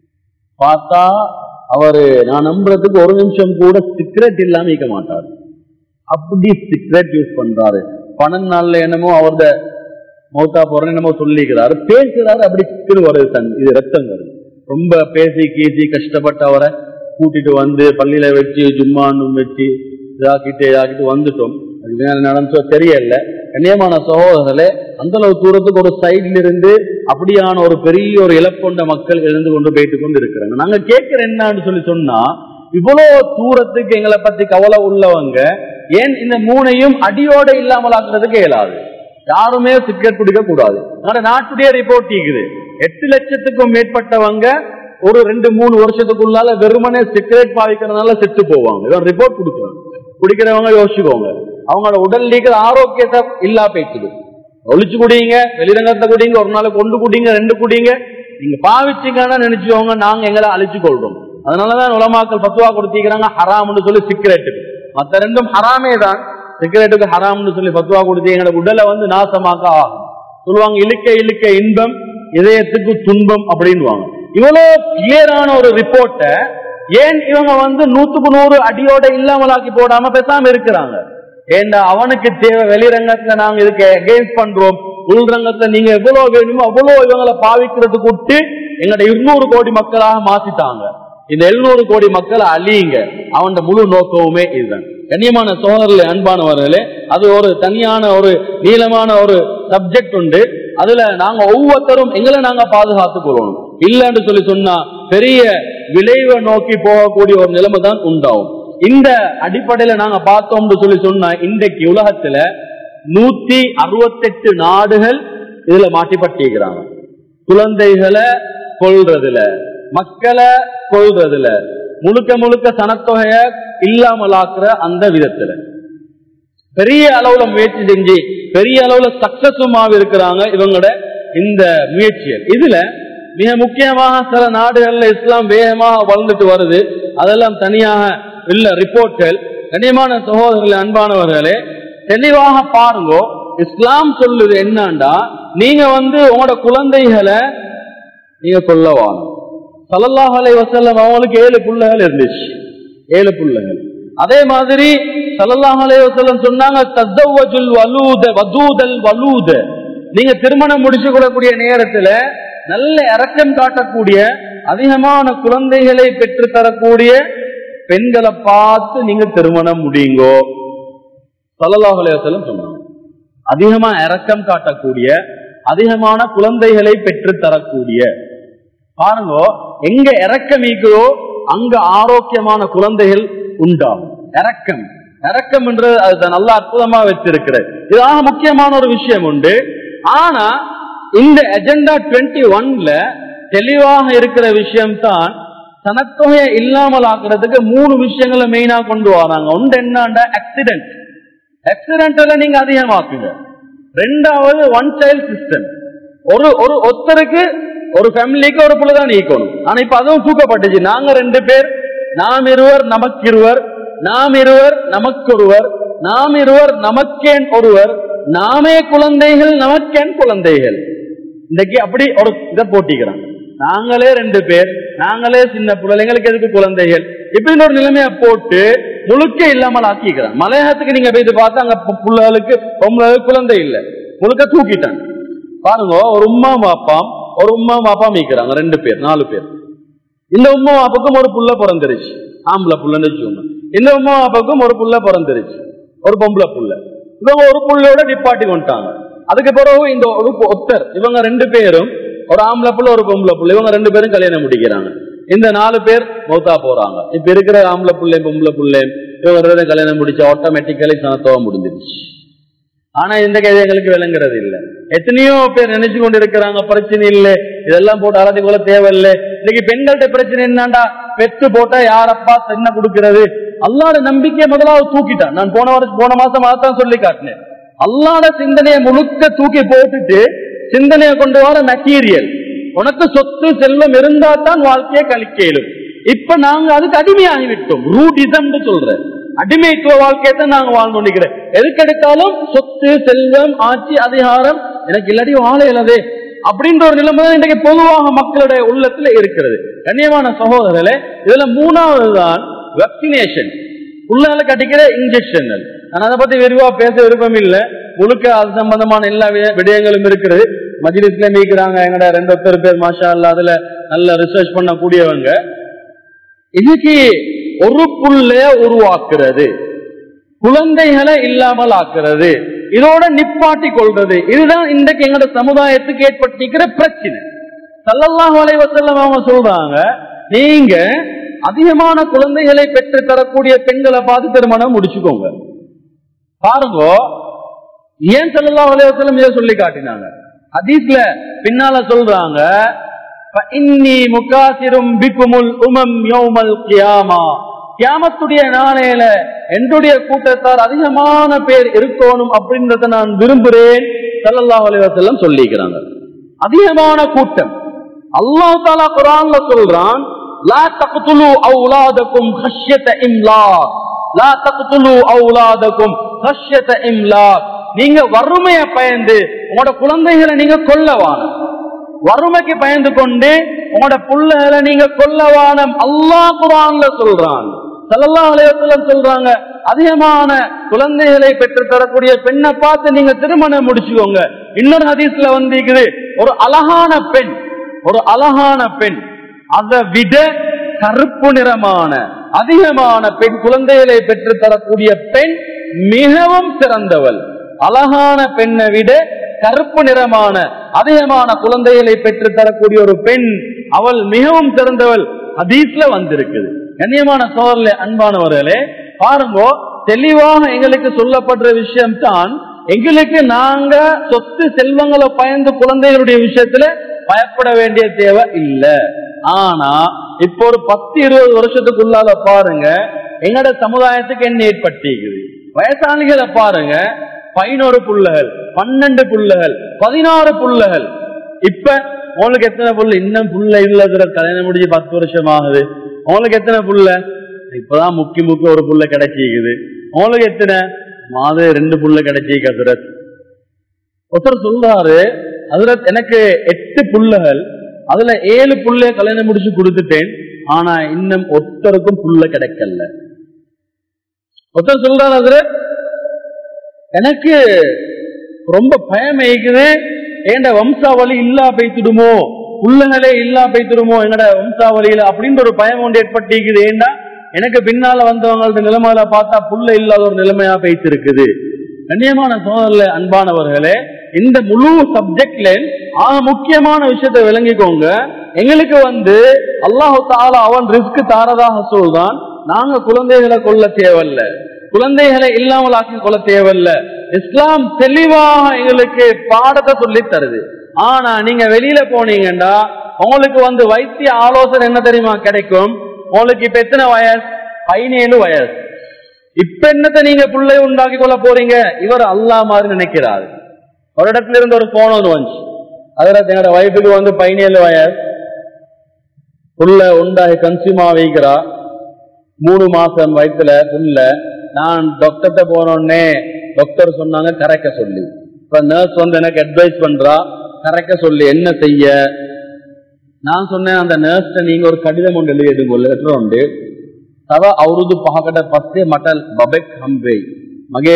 பார்த்தா அவரு நான் நம்புறதுக்கு ஒரு நிமிஷம் கூட சிகரெட் இல்லாம ஈக்க மாட்டாரு. அப்படி சிகரெட் யூஸ் பண்றாரு. பன்னெண்டு நாள்ல என்னமோ அவரது மௌத்தா போற என்னமோ சொல்லிக்கிறாரு, பேசுறாரு, அப்படி சிக்கல் வருது, தன் இது ரத்தம் வருது. ரொம்ப பேசி கீசி கஷ்டப்பட்டு அவரை கூட்டிட்டு வந்து பள்ளியில வச்சு ஜும்மான்னு வச்சு இதாக்கிட்டு இதாக்கிட்டு வந்துட்டோம். அது நடந்தோ தெரியல. கண்ணியமான சகோதரர்களே, அந்த அளவு தூரத்துக்கு ஒரு சைட்ல இருந்து அப்படியான ஒரு பெரிய ஒரு இழப்பொண்ட மக்கள் எழுந்து கொண்டு போயிட்டு கொண்டு இருக்கிறாங்க. நாங்க கேட்கிற என்னன்னு சொல்லி சொன்னா, இவ்வளவு தூரத்துக்கு எங்களை பத்தி கவலை உள்ளவங்க ஏன் இந்த மூணையும் அடியோட இல்லாமல் ஆக்குறதுக்கு இயலாது? யாருமே சிகரெட் குடிக்க கூடாது. நாட்டுடைய ரிப்போர்ட் இருக்குது, எட்டு லட்சத்துக்கும் மேற்பட்டவங்க ஒரு ரெண்டு மூணு வருஷத்துக்குள்ளால வெறுமனே சிகரெட் பாவிக்கிறதுனால செத்து போவாங்க. இவன் ரிப்போர்ட் கொடுக்குறாங்க. குடிக்கிறவங்க யோசிச்சுக்கோங்க, அவங்களோட உடல் நீக்கிற ஆரோக்கியத்தை இல்லா பேச்சுது. ஒழிச்சு குடிங்க, வெளிரங்கத்தை குடிங்க, ஒரு நாள் கொண்டு குடிங்க, ரெண்டு குடிங்க, நீங்க பாவிச்சீங்கன்னா நினைச்சுக்கோங்க நாங்க எங்களை அழிச்சு கொள்றோம். அதனாலதான் உலமாக்கள் பத்துவா கொடுத்திருக்கிறாங்க ஹராம்னு சொல்லி சிகரெட்டுக்கு. மற்ற ரெண்டும் ஹராமே தான், சிகரெட்டுக்கு ஹராம்னு சொல்லி பத்துவா கொடுத்து எங்களை உடலை வந்து நாசமாக்க ஆகும். சொல்லுவாங்க இழுக்க இழுக்க இன்பம் இதயத்துக்கு துன்பம் அப்படின்னு. இவ்வளவு கிளியரான ஒரு ரிப்போர்ட்டை ஏன் இவங்க வந்து நூத்துக்கு நூறு அடியோட இல்லாமலாக்கி போடாம பேசாம இருக்கிறாங்க? ஏண்டா அவனுக்கு தேவை வெளிரங்கத்துல நாங்க இதுக்கு அகேன்ஸ்ட் பண்றோம், உள்ரங்கத்துல நீங்க எவ்வளவு வேணுமோ அவ்வளவு இவங்களை பாவிக்கிறதுக்கு விட்டு எங்கட இருநூறு கோடி மக்களாக மாத்திட்டாங்க. இந்த எழுநூறு கோடி மக்களை அழியுங்க, அவன் முழு நோக்கமுமே இதுதான். கண்ணியமான சோதரர்களே, அன்பானவர்களே, அது ஒரு தனியான ஒரு நீளமான ஒரு சப்ஜெக்ட் உண்டு. அதுல நாங்க ஒவ்வொருத்தரும் எங்களை நாங்க பாதுகாத்துக் கொள்ளணும். இல்லன்னு சொல்லி சொன்னா பெரிய விளைவை நோக்கி போகக்கூடிய ஒரு நிலைமை தான் உண்டாகும். இந்த அடிப்படையில நாங்க பார்த்தோம்னு சொல்லி சொன்னா இன்றைக்கு உலகத்துல நூத்தி அறுபத்தி எட்டு நாடுகள் இதுல மாட்டிப்பட்டிருக்கிறாங்க. குழந்தைகளை கொல்றதுல, மக்களை கொள்றதுல, முழுக்க முழுக்க சனத்தொகைய இல்லாமலாக்குற அந்த விதத்துல பெரிய அளவுல முயற்சி செஞ்சு பெரிய அளவுல சக்சஸுமாக இருக்கிறாங்க இவங்களோட இந்த முயற்சிகள். இதுல மிக முக்கியமாக சில நாடுகள்ல இஸ்லாம் வேகமாக வளர்ந்துட்டு வருது. அதெல்லாம் தனியாக இல்ல ரிப்போர்ட்கள். கண்ணியமான சகோதரர்களே, அன்பானவர்களே, தெளிவாக பாருங்க, இஸ்லாம் சொல்லுது என்னண்டா நீங்க வந்து உங்களோட குழந்தைகளை நீங்க சொல்லவான. ஸல்லல்லாஹு அலைஹி வஸல்லம் அவங்களுக்கு ஏழு பிள்ளைகள் இருந்துச்சு, ஏழு பிள்ளைகள். அதே மாதிரி ஸல்லல்லாஹு அலைஹி வஸல்லம் சொன்னாங்க, தஸவ்வஜுல் வலூத வதூதல் வலூத, நீங்க திருமணம் முடிச்சு கொள்ளக்கூடிய நேரத்துல நல்ல இரக்கம் காட்டக்கூடிய அதிகமான குழந்தைகளை பெற்று தரக்கூடிய பெண்களை பார்த்து நீங்க திருமணம் முடியுங்கோ. ஸல்லல்லாஹு அலைஹி வஸல்லம் சொன்னாங்க, அதிகமா இரக்கம் காட்டக்கூடிய அதிகமான குழந்தைகளை பெற்று தரக்கூடிய. பாருங்க, எங்க இரக்கம் இருக்குதோ அங்க ஆரோக்கியமான குழந்தைகள் உண்டாகும். இரக்கம் இரக்கம் என்று அது நல்லா அற்புதமா வச்சிருக்கிறது. இதாக முக்கியமான ஒரு விஷயம் உண்டு. ஆனா இந்த அஜெண்டா டுவெண்ட்டி ஒன்ல தெளிவாக இருக்கிற விஷயம் தான், சனத்தொகையை இல்லாமல் ஆக்குறதுக்கு மூணு விஷயங்களை மெயினா கொண்டு வராங்க. ஒன்று என்னண்டா ஆக்சிடென்ட், ஆக்சிடென்ட்ல நீங்க அதிகமாக்குங்க. ரெண்டாவது ஒன் சைல்ட் சிஸ்டம், ஒரு ஒரு ஒருத்தருக்கு ஒரு ஃபேமிலிக்கு ஒரு புள்ளதான் நீக்கணும். ஆனா இப்ப அதுவும் தூக்கப்பட்டுச்சு. நாங்க ரெண்டு பேர், நாம் இருவர் நமக்கு இருவர், நாம் இருவர் நமக்கொருவர், நாம் இருவர் நமக்கேன் ஒருவர், நாமே குழந்தைகள் நமக்கேன் குழந்தைகள். இன்னைக்கு அப்படி ஒரு இதை போட்டிக்கிறாங்க. நாங்களே ரெண்டு பேர், நாங்களே சின்ன பிள்ளைங்களுக்கு எதுக்கு குழந்தைகள், இப்படின்னு ஒரு நிலைமையை போட்டு முழுக்க இல்லாமல் ஆக்கிக்கிறாங்க. மலையகத்துக்கு நீங்க போயிட்டு பார்த்தா அங்க பிள்ளைகளுக்கு பொம்பளைகளுக்கு குழந்தை இல்லை, முழுக்க தூக்கிட்டாங்க. பாருங்க, ஒரு உம்மா பாப்பாம் ஒரு உம்மா பாப்பா மீக்கிறாங்க, ரெண்டு பேர் நாலு பேர். இந்த உம்மா பாப்புக்கும் ஒரு புள்ள பிறந்துருச்சு, ஆம்பளை புள்ளன்னு வச்சுக்கோங்க. இந்த உம்மா பாப்புக்கும் ஒரு புள்ள பிறந்துருச்சு, ஒரு பொம்பளை புள்ள. இவங்க ஒரு புள்ளையோட நிப்பாட்டி கொண்டாங்க. அதுக்கு பிறகு இந்த ஒரு ஒத்தர், இவங்க ரெண்டு பேரும், ஒரு ஆம்பளை புள்ள ஒரு பொம்பளை புள்ள, இவங்க ரெண்டு பேரும் கல்யாணம் முடிக்கிறாங்க. இந்த நாலு பேர் மௌத்தா போறாங்க. இப்ப இருக்கிற ஆம்பளை புள்ளை பொம்பளை புள்ளை இவங்க கல்யாணம் முடிச்சு ஆட்டோமேட்டிக்கலி சனத்தோவ முடிஞ்சிருச்சு. ஆனா இந்த கதை எங்களுக்கு விளங்குறது இல்லை. எத்தனையோ பேர் நினைச்சு கொண்டு இருக்கிறாங்க, பிரச்சனை இல்லை, இதெல்லாம் போட்டு அறதி போல தேவையில்லை. இன்னைக்கு பெண்கள்ட்ட பிரச்சனை என்னண்டா, பெற்று போட்டா யாரப்பா என்ன கொடுக்கிறது, அல்லாட நம்பிக்கையை முதலாவது தூக்கிட்டான். நான் போன வருஷம் போன மாசம் அதான் சொல்லி காட்டினேன். அல்லாட சிந்தனையை முழுக்க தூக்கி போட்டுட்டு சிந்தனையை கொண்டு வர மெட்டீரியல், உனக்கு சொத்து செல்வம் இருந்தா தான் வாழ்க்கையை கழிக்கலும். இப்ப நாங்க அதுக்கு அடிமையாகிவிட்டோம். ரூடிசம் சொல்றேன், அடிமைத்துவ வாழ்க்கையை தான் நாங்க வாழ்ந்து கொண்டிருக்கிறோம். எதுக்கெடுத்தாலும் சொத்து செல்வம் ஆட்சி அதிகாரம் எனக்கு இல்லாட்டி வாழ இயலாதே அப்படின்ற ஒரு நிலைமை தான் இன்றைக்கு பொதுவாக மக்களுடைய உள்ளத்துல இருக்கிறது. கண்ணியமான சகோதரர்களே, இதுல மூணாவது தான் வேக்சினேஷன், உள்ளாளுக்கு அடிக்கிற இன்ஜெக்ஷன்கள். நான் அதை பத்தி விரிவா பேச விருப்பம் இல்லை, முழுக்க அது சம்பந்தமான எல்லா விடயங்களும் இருக்கிறது. மஜ்லிஸ்ல நீக்கிறாங்க எங்கட ரெண்டு ஒருத்தர் பேர் மாஷா அல்லா, அதுல நல்ல ரிசர்ச் பண்ணக்கூடியவங்க. இன்னைக்கு ஒரு புள்ளைய உருவாக்குறது, குழந்தைகளை இல்லாமல் ஆக்குறது, இதோட நிப்பாட்டி கொள்றது, இதுதான் இன்றைக்கு எங்கட சமுதாயத்துக்கு ஏற்பட்டிருக்கிற பிரச்சனை. ஸல்லல்லாஹு அலைஹி வஸல்லம் அவங்க சொல்றாங்க, நீங்க அதிகமான குழந்தைகளை பெற்று தரக்கூடிய பெண்களை பார்த்து திருமணம் முடிச்சுக்கோங்க. பாருங்க, ஏன் ஸல்லல்லாஹு அலைஹி வஸல்லம் இதை சொல்லி காட்டினாங்க. ஹதீஸ்ல பின்னால சொல்றாங்க, இன்னி முகாசிரும் பிக்குமுல் உமம் யௌமல் கியாமா, கியாமத்துடைய நாளையில என்னுடைய கூட்டத்தார் அதிகமான பேர் இருக்கணும் அப்படின்றத நான் விரும்புறேன் ஸல்லல்லாஹு அலைஹி வஸல்லம் சொல்லிக்கிறாங்க. அதிகமான கூட்டம். அல்லாஹ் தஆலா குர்ஆன்ல சொல்றான், லா தக்துலு அவுலாதகும் கஷ்யத இம்லாக், லா தக்துலு அவுலாதகும் கஷ்யத இம்லாக், நீங்க வறுமையை பயந்து உங்களோட குழந்தைகளை நீங்க கொல்லவான, வறுமைக்கு பயந்து கொண்டு உங்களோட புள்ளைகளை நீங்க கொல்லவானம் அல்லாஹ் குர்ஆன்ல சொல்றான். ஸல்லல்லாஹு அலைஹி வஸல்லம் சொல்றாங்க, அதிகமான குழந்தைகளை பெற்று தரக்கூடிய பெண்ணை பார்த்து நீங்க திருமணம் முடிச்சுக்கோங்க. இன்னொரு ஹதீஸ்ல வந்து ஒரு அழகான பெண், ஒரு அழகான பெண், அதை விட கருப்பு நிறமான அதிகமான பெண் குழந்தைகளை பெற்று தரக்கூடிய பெண் மிகவும் சிறந்தவள். அழகான பெண்ணை விட கருப்பு நிறமான அதிகமான குழந்தைகளை பெற்று தரக்கூடிய ஒரு பெண், அவள் மிகவும் சிறந்தவள். ஹதீஸ்ல வந்திருக்குது. கண்ணியமான சோதரர்களே, அன்பானவர்களே, பாருங்க, தெளிவாக எங்களுக்கு சொல்லப்படுற விஷயம் தான், எங்களுக்கு நாங்க சொத்து செல்வங்களை பயந்து குழந்தைகளுடைய விஷயத்துல பயப்பட வேண்டிய தேவை இல்லை. ஆனா இப்போ ஒரு பத்து இருபது வருஷத்துக்குள்ளால பாருங்க, எங்கட சமுதாயத்துக்கு என்ன ஏற்பட்டிருக்குது. வயசாளிகளை பாருங்க, பதினோரு புள்ளைகள், பன்னெண்டு புள்ளைகள், பதினாறு புள்ளைகள். இப்ப உங்களுக்கு எத்தனை புள்ள? இன்னும் புள்ள இல்ல, கல்யாணம் முடிஞ்சு பத்து வருஷம் ஆகுது. உங்களுக்கு எத்தனை புள்ள? இப்பதான் முக்கி முக்கி ஒரு புள்ள கிடைச்சிக்குது. உங்களுக்கு எத்தனை மாத? ரெண்டு புள்ள கிடைச்சிக்க. ஒருத்தர் சொல்றாரு, அதுல எனக்கு எட்டு புள்ளைகள், அதுல ஏழு புள்ளைய கல்யாணம் முடிச்சு கொடுத்துட்டேன், ஆனா இன்னும் ஒருத்தருக்கும் புள்ள கிடைக்கல. ஒருத்தர் சொல்றாரு, அதுல எனக்கு ரொம்ப பயம் இருக்குது, ஏண்ட வம்சாவளி இல்லா பேய்த்திடுமோ, புள்ளங்களே இல்லா பேய்த்திடுமோ எங்கட வம்சாவளியில அப்படின்ற ஒரு பயம் ஒன்று ஏற்பட்டிருக்குது. ஏண்டா எனக்கு பின்னால வந்தவங்களோட நிலைமையில பார்த்தா புள்ள இல்லாத ஒரு நிலைமையா பேய்த்திருக்குது. கண்ணியமான சோதரர்களே, அன்பானவர்களே, இந்த முழு சப்ஜெக்ட்ல ஆக முக்கியமான விஷயத்தை விளங்கிக்கோங்க. எங்களுக்கு வந்து அல்லாஹு தஆலா அவன் ரிஸ்க் தாரதாக சொல்றான். நாங்க குழந்தைகளை கொள்ள தேவையில்ல, குழந்தைகளை இல்லாமல் ஆக்கி கொள்ள தேவையில்ல. இஸ்லாம் தெளிவாக எங்களுக்கு பாடத்தை சொல்லி தருது. ஆனா நீங்க வெளியில போனீங்கன்னா உங்களுக்கு வந்து வைத்திய ஆலோசனை என்ன தெரியுமா கிடைக்கும்? உங்களுக்கு இப்ப எத்தனை வயசு? பதினேழு வயசு. இப்ப என்னத்தை நீங்க பிள்ளை உண்டாக்கி கொள்ள போறீங்க? இவர் அல்லாஹ் மாதிரி நினைக்கிறாரு. ஒரு இடத்துல இருந்து ஒரு போன் ஒன்று வந்துச்சு, அதுல என்னோட வைஃபுக்கு வந்து பதினேழு வயசு, புள்ள உண்டாகி கன்சியூமா வைக்கிறா, மூணு மாசம் வயிற்றுல புள்ள. நான் டாக்டர்கிட்ட போனோடனே டாக்டர் சொன்னாங்க கரைக்க சொல்லி. இப்ப நர்ஸ் வந்து எனக்கு அட்வைஸ் பண்றா கரைக்க சொல்லி என்ன செய்ய. நான் சொன்னேன், அந்த நர்ஸ்ட நீங்க ஒரு கடிதம் ஒன்று எழுதிடுங்க, லெட்டர் உண்டு. தவ அவருது பகட பஸ்தே மட்டல் பபெக் ஹம்பே மகே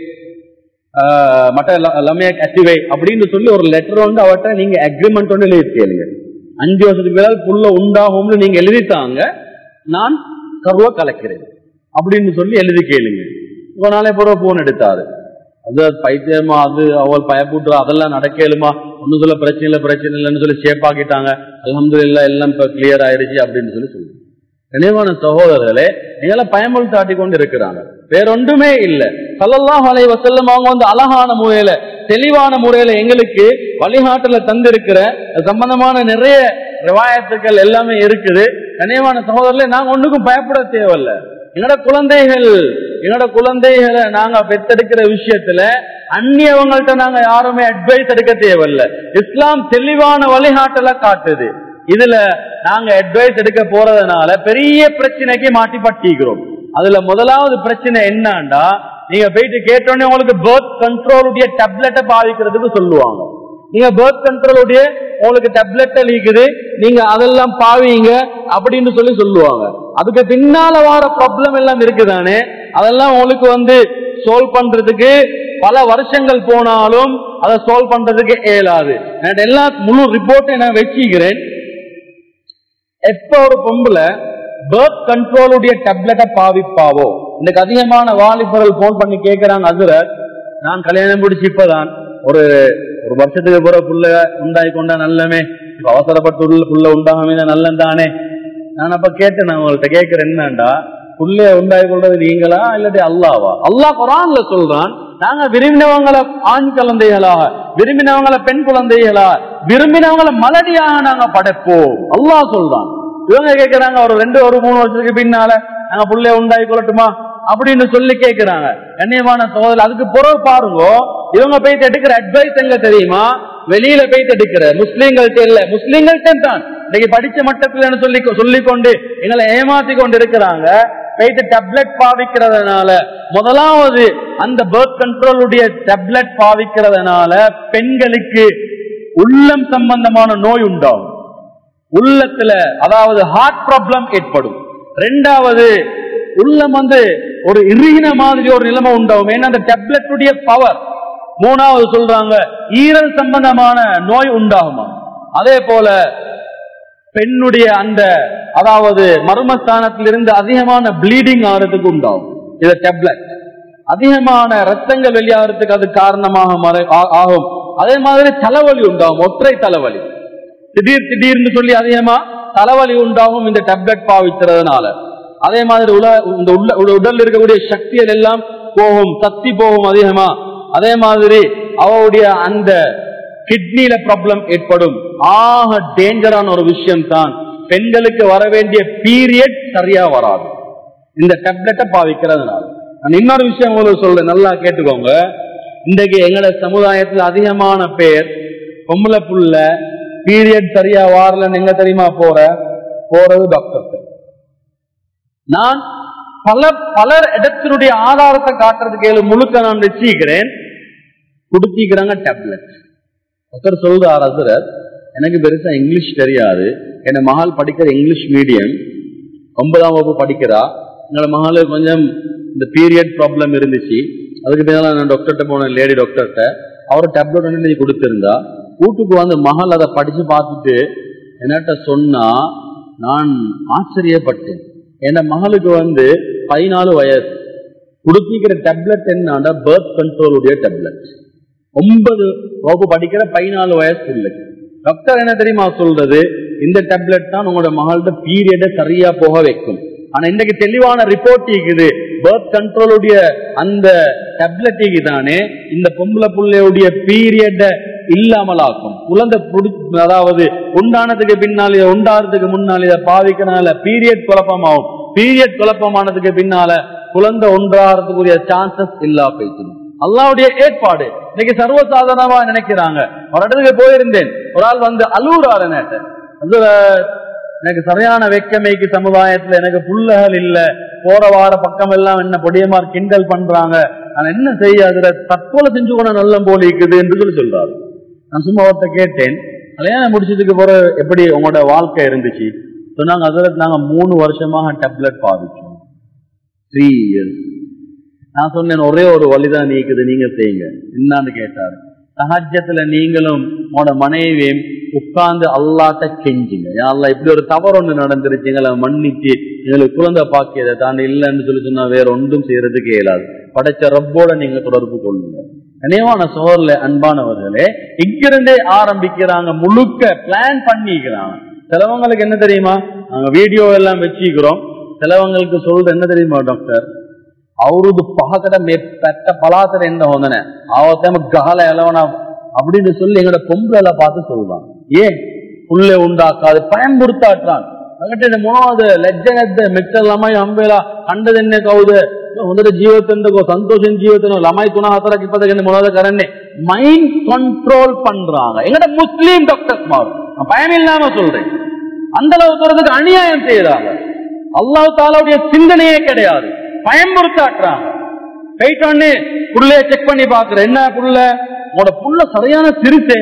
மட்ட லமேக் அட்டிவை அப்படின்னு சொல்லி ஒரு லெட்டர் வந்து அவர்கிட்ட நீங்க அக்ரிமெண்ட் ஒன்று எழுதி கேளுங்க. அஞ்சு வருஷத்துக்கு மேல புள்ள உண்டாகும்னு நீங்க எழுதித்தாங்க, நான் கருவ கலக்கிறேன் அப்படின்னு சொல்லி எழுதி கேளுங்க. ஒரு நாளை பிறகு போன் எடுத்தாரு. அது பைத்தியமா, அது அவள் பயப்பட்டுறா, அதெல்லாம் நடக்கலுமா, ஒன்னு சொல்ல பிரச்சனை இல்லை பிரச்சனை இல்லைன்னு சொல்லி சேப்பாக்கிட்டாங்க. அல்ஹம்துலில்லாஹ் எல்லாம் இப்ப கிளியர் ஆயிடுச்சு அப்படின்னு சொல்லி சொல்லுங்க. கனிவான சகோதரர்களே, நீங்களாம் பயமுள் தாட்டி கொண்டு இருக்கிறாங்க, வேறொன்றுமே இல்லை. ஸல்லல்லாஹு அலைஹி வஸல்லம் அவங்க வந்து அழகான முறையில தெளிவான முறையில எங்களுக்கு வழிகாட்டுல தந்திருக்கிற சம்பந்தமான நிறைய ரிவாயத்துக்கள் எல்லாமே இருக்குது. கனிவான சகோதரர்களே, நாங்க ஒண்ணுக்கும் பயப்பட தேவையில்ல. எங்களோட குழந்தைகள் என்னோட குழந்தைகளை நாங்க பெற்றெடுக்கிற விஷயத்துல அந்நியவங்கள்ட்ட நாங்க யாருமே அட்வைஸ் எடுக்க தேவையில்ல. இஸ்லாம் தெளிவான வழிகாட்டல காட்டுது. இதுல நாங்க அட்வைஸ் எடுக்க போறதுனால பெரிய பிரச்சனைக்கு மாட்டி பட்டிக்கிறோம். அதுல முதலாவது பிரச்சனை என்னன்னா, நீங்க போயிட்டு கேட்டோடனே உங்களுக்கு பர்த் கண்ட்ரோலுடைய டேப்லெட்டை பாதிக்கிறதுக்கு சொல்லுவாங்க. நீங்க பர்த் கண்ட்ரோலுடைய உங்களுக்கு டேப்லெட் இருக்குது, நீங்க அதெல்லாம் பாவீங்க அப்படின்னு சொல்லி சொல்லுவாங்க. அதுக்கு பின்னால வர ப்ராப்ளம் எல்லாம் இருக்குதானே, அதெல்லாம் உங்களுக்கு வந்து சால்வ் பண்றதுக்கு பல வருஷங்கள் போனாலும் அதை சால்வ் பண்றதுக்கு இயலாது. நான் எல்லா முழு ரிப்போர்ட்டை நான் வச்சுக்கிறேன். எப்ப ஒரு பொம்புல பர்த் கண்ட்ரோலுடைய டேப்லெட்டை பாவிப்பாவோ, இன்னைக்கு அதிகமான வாலிபர்கள் போன் பண்ணி கேட்கிறாங்க, அதுல நான் கல்யாணம் முடிச்சு இப்பதான் ஒரு ஒரு வருஷத்துக்கு பிற புள்ள உண்டாகி கொண்டா நல்லமே, இப்ப அவசரப்பட்டு புள்ள உண்டாகாம நல்லந்தானே. நான் அப்ப கேட்டேன், நான் உங்கள்கிட்ட கேட்கிறேன், என்னண்டா புள்ளைய உண்டாகி கொள்றது நீங்களா இல்லாட்டி அல்லாவா? அல்லாஹ் குர்ஆன்ல சொல்றான், நாங்க விரும்பினவங்களை ஆண் குழந்தைகளா, விரும்பினவங்களை பெண் குழந்தைகளா, விரும்பினவங்களை மலடியாக நாங்க படைப்போம் அல்லாஹ் சொல்றான். இவங்க கேட்கிறாங்க, ஒரு ரெண்டு ஒரு மூணு வருஷத்துக்கு பின்னால நாங்க புள்ளைய உண்டாகி கொள்ளட்டுமா அப்படின்னு சொல்லி கேட்கிறாங்க. கண்ணியமான சகோதரர், அதுக்கு பிறகு பாருங்க, இவங்க போயிட்டு எடுக்கிற அட்வைஸ் எங்க தெரியுமா? வெளியில போயிட்டு எடுக்கிற முஸ்லீம்கள்ட்ட இல்ல, முஸ்லீம்கள்ட்ட தான் இன்னைக்கு படிச்ச மட்டத்தில் சொல்லி சொல்லிக்கொண்டு எங்களை ஏமாத்தி கொண்டு இருக்கிறாங்க. போயிட்டு டேப்லெட் பாவிக்கிறதுனால, முதலாவது அந்த பர்த் கண்ட்ரோலுடைய டேப்லெட் பாவிக்கிறதுனால பெண்களுக்கு உள்ளம் சம்பந்தமான நோய் உண்டாகும், உள்ளத்துல அதாவது ஹார்ட் ப்ராப்ளம் ஏற்படும். ரெண்டாவது உள்ளம் வந்து ஒரு இறுகின மாதிரி ஒரு நிலைமை உண்டாகும், ஏன்னா அந்த டேப்லெட்டுடைய பவர். மூணாவது சொல்றாங்க ஈரல் சம்பந்தமான நோய் உண்டாகுமா. அதே போல பெண்ணுடைய அந்த அதாவது மர்மஸ்தானத்திலிருந்து அதிகமான ப்ளீடிங் ஆகிறதுக்கு உண்டாகும். இது டேப்லெட் அதிகமான ரத்தங்கள் வெளியாகிறதுக்கு அது காரணமாக ஆகும். அதே மாதிரி தலைவலி உண்டாகும், ஒற்றை தலைவலி, திடீர் திடீர்னு சொல்லி அதிகமா தலைவலி உண்டாகும் இந்த டேப்லெட் பாவிக்கிறதுனால. அதே மாதிரி உல இந்த உள்ள உடல் இருக்கக்கூடிய சக்திகள் எல்லாம் போகும், சக்தி போகும் அதிகமா. அதே மாதிரி அவருடைய அந்த கிட்னில ப்ராப்ளம் ஏற்படும். ஆக டேஞ்சரான ஒரு விஷயம் தான், பெண்களுக்கு வர வேண்டிய பீரியட் சரியா வராது இந்த டேப்லெட்டை பாவிக்கிறதுனால. நான் இன்னொரு விஷயம் உங்களுக்கு சொல்றேன், நல்லா கேட்டுக்கோங்க. இன்றைக்கு எங்களோட சமுதாயத்தில் அதிகமான பேர் பொம்பளை புள்ள பீரியட் சரியா வாரலன்னு எங்க தெரியுமா போற போறது டாக்டர். நான் பல பலர் இடத்தினுடைய ஆதாரத்தை காட்டுறதுக்கு முழுக்க நான் வச்சுக்கிறேன், கொடுத்திக்கிறாங்க டேப்லெட். ஒருத்தர் சொல்றார், ஹஸ்ரத் எனக்கு பெருசா இங்கிலீஷ் தெரியாது, என் மகள் படிக்கிற இங்கிலீஷ் மீடியம் ஒன்பதாம் வகுப்பு படிக்கிறா, எங்களோட மகளுக்கு கொஞ்சம் இந்த பீரியட் ப்ராப்ளம் இருந்துச்சு, அதுக்கு பின்னால நான் டாக்டர்கிட்ட போனேன், லேடி டாக்டர்கிட்ட. அவர் டேப்லெட் வந்து கொடுத்திருந்தா, வீட்டுக்கு வந்து மகள் அதை படிச்சு பார்த்துட்டு என்கிட்ட சொன்னா, நான் ஆச்சரியப்பட்டேன். என் மகளுக்கு வந்து பதினாலு வயசு, கொடுத்திருக்கிற டேப்லெட் என்னன்னா பர்த் கண்ட்ரோலுடைய டேப்லெட். ஒன்பது வகுப்பு படிக்கிற பதினாலு வயசு இல்லை. டாக்டர் என்ன தெரியுமா சொல்றது, இந்த டேப்லெட் தான் உங்களோட மகளோட பீரியட சரியா போக வைக்கும். ஆனா இன்னைக்கு தெளிவான ரிப்போர்ட் இருக்குது, பர்த் கண்ட்ரோலுடைய அந்த டேப்லெட்டுக்கு தானே இந்த பொம்பளை புள்ளையுடைய பீரியட இல்லாமலாக்கும். குழந்தை அதாவது உண்டானதுக்கு பின்னாலே உண்டாறதுக்கு முன்னாலே இதை பாவிக்கிறனால பீரியட் குழப்பமாகும். பீரியட் குழப்பமானதுக்கு பின்னால குழந்தை உண்டாறதுக்குரிய சான்சஸ் இல்லா போயிட்டு. அல்லாவுடைய ஏற்பாடு இன்னைக்கு சர்வசாதாரணமா நினைக்கிறாங்க. ஒரு இடத்துக்கு போயிருந்தேன், ஒரு ஆள் வந்து அழுகுறாரு, எனக்கு சரியான வெக்கமைக்கு சமுதாயத்துல எனக்கு புள்ளகள் இல்ல, போற வார பக்கம் எல்லாம் என்ன பொடியமார் கிண்டல் பண்றாங்க, நான் என்ன செய்ய, அதுல தற்கொலை செஞ்சு கொண்ட நல்ல போல இருக்குது என்று சொல்லி சொல்றாரு. நான் சும்மா அவர்கிட்ட கேட்டேன், கல்யாணம் முடிச்சதுக்கு பிறகு எப்படி உங்களோட வாழ்க்கை இருந்துச்சு? சொன்னாங்க, அதுல நாங்க மூணு வருஷமாக டேப்லெட் பாதிச்சோம், த்ரீ இயர்ஸ். நான் சொன்னேன், ஒரே ஒரு வழிதான் நீக்குது, நீங்க செய்யுங்க. என்னன்னு கேட்டாரு, தஹஜ்ஜத்துல நீங்களும் உங்களோட மனைவியும் உட்கார்ந்து அல்லாட்ட கெஞ்சுங்க, அல்லா இப்படி ஒரு தவறு ஒண்ணு நடந்துருச்சு, எங்களை மன்னிச்சு எங்களுக்கு குழந்தை பாக்கியதை தாண்டி இல்லைன்னு சொல்லி சொன்னா வேற ஒன்றும் செய்யறதுக்கு இயலாது. படைச்ச ரப்போட நீங்க தொடர்பு கொள்ளுங்க. கனியமான சோழர்ல அன்பானவர்களே, இங்கிருந்தே ஆரம்பிக்கிறாங்க, முழுக்க பிளான் பண்ணிக்கிறாங்க. சிலவங்களுக்கு என்ன தெரியுமா, நாங்க வீடியோ எல்லாம் வச்சுக்கிறோம், சிலவங்களுக்கு சொல்றது என்ன தெரியுமா, டாக்டர் அவருது பகக்கட மெத்த பலாத்தர என்ன வந்தன அவத்தம கால எலவனா அப்படின்னு சொல்லி எங்களோட பொம்பளை பார்த்து சொல்றான். ஏன் புள்ளை உண்டாக்காது பயன்படுத்தாட்டான் மூணாவது லெஜ்ஜ மெச்சல்லாம அம்பேலா கண்டது என்ன கவுது ಒಂದರ ಜೀವತಂದಗೋ ಸಂತೋಷ ಜೀವತನೋ ಲಮಾಯಿ ತುನಾ ಹತರ ಇಪ್ಪತ್ತಕ್ಕೆ ಮೊದಲ ಕರನ್ನೇ மைண்ட் கண்ட்ரோல் பண்றாங்க. எங்கட முஸ்லீம் டாக்டர்ஸ் மாறும், நான் பயம் இல்லாம சொல்றேன், அந்த அளவு தூரத்துக்கு அநியாயம் செய்யறாங்க. அல்லாஹ் தாலாவுடைய சிந்தனையே கிடையாது, பயன்படுத்தாட்டுறாங்க. போயிட்டோன்னு புள்ளைய செக் பண்ணி பாக்குற, என்ன புள்ள உங்களோட புள்ள சரியான சிறுசே,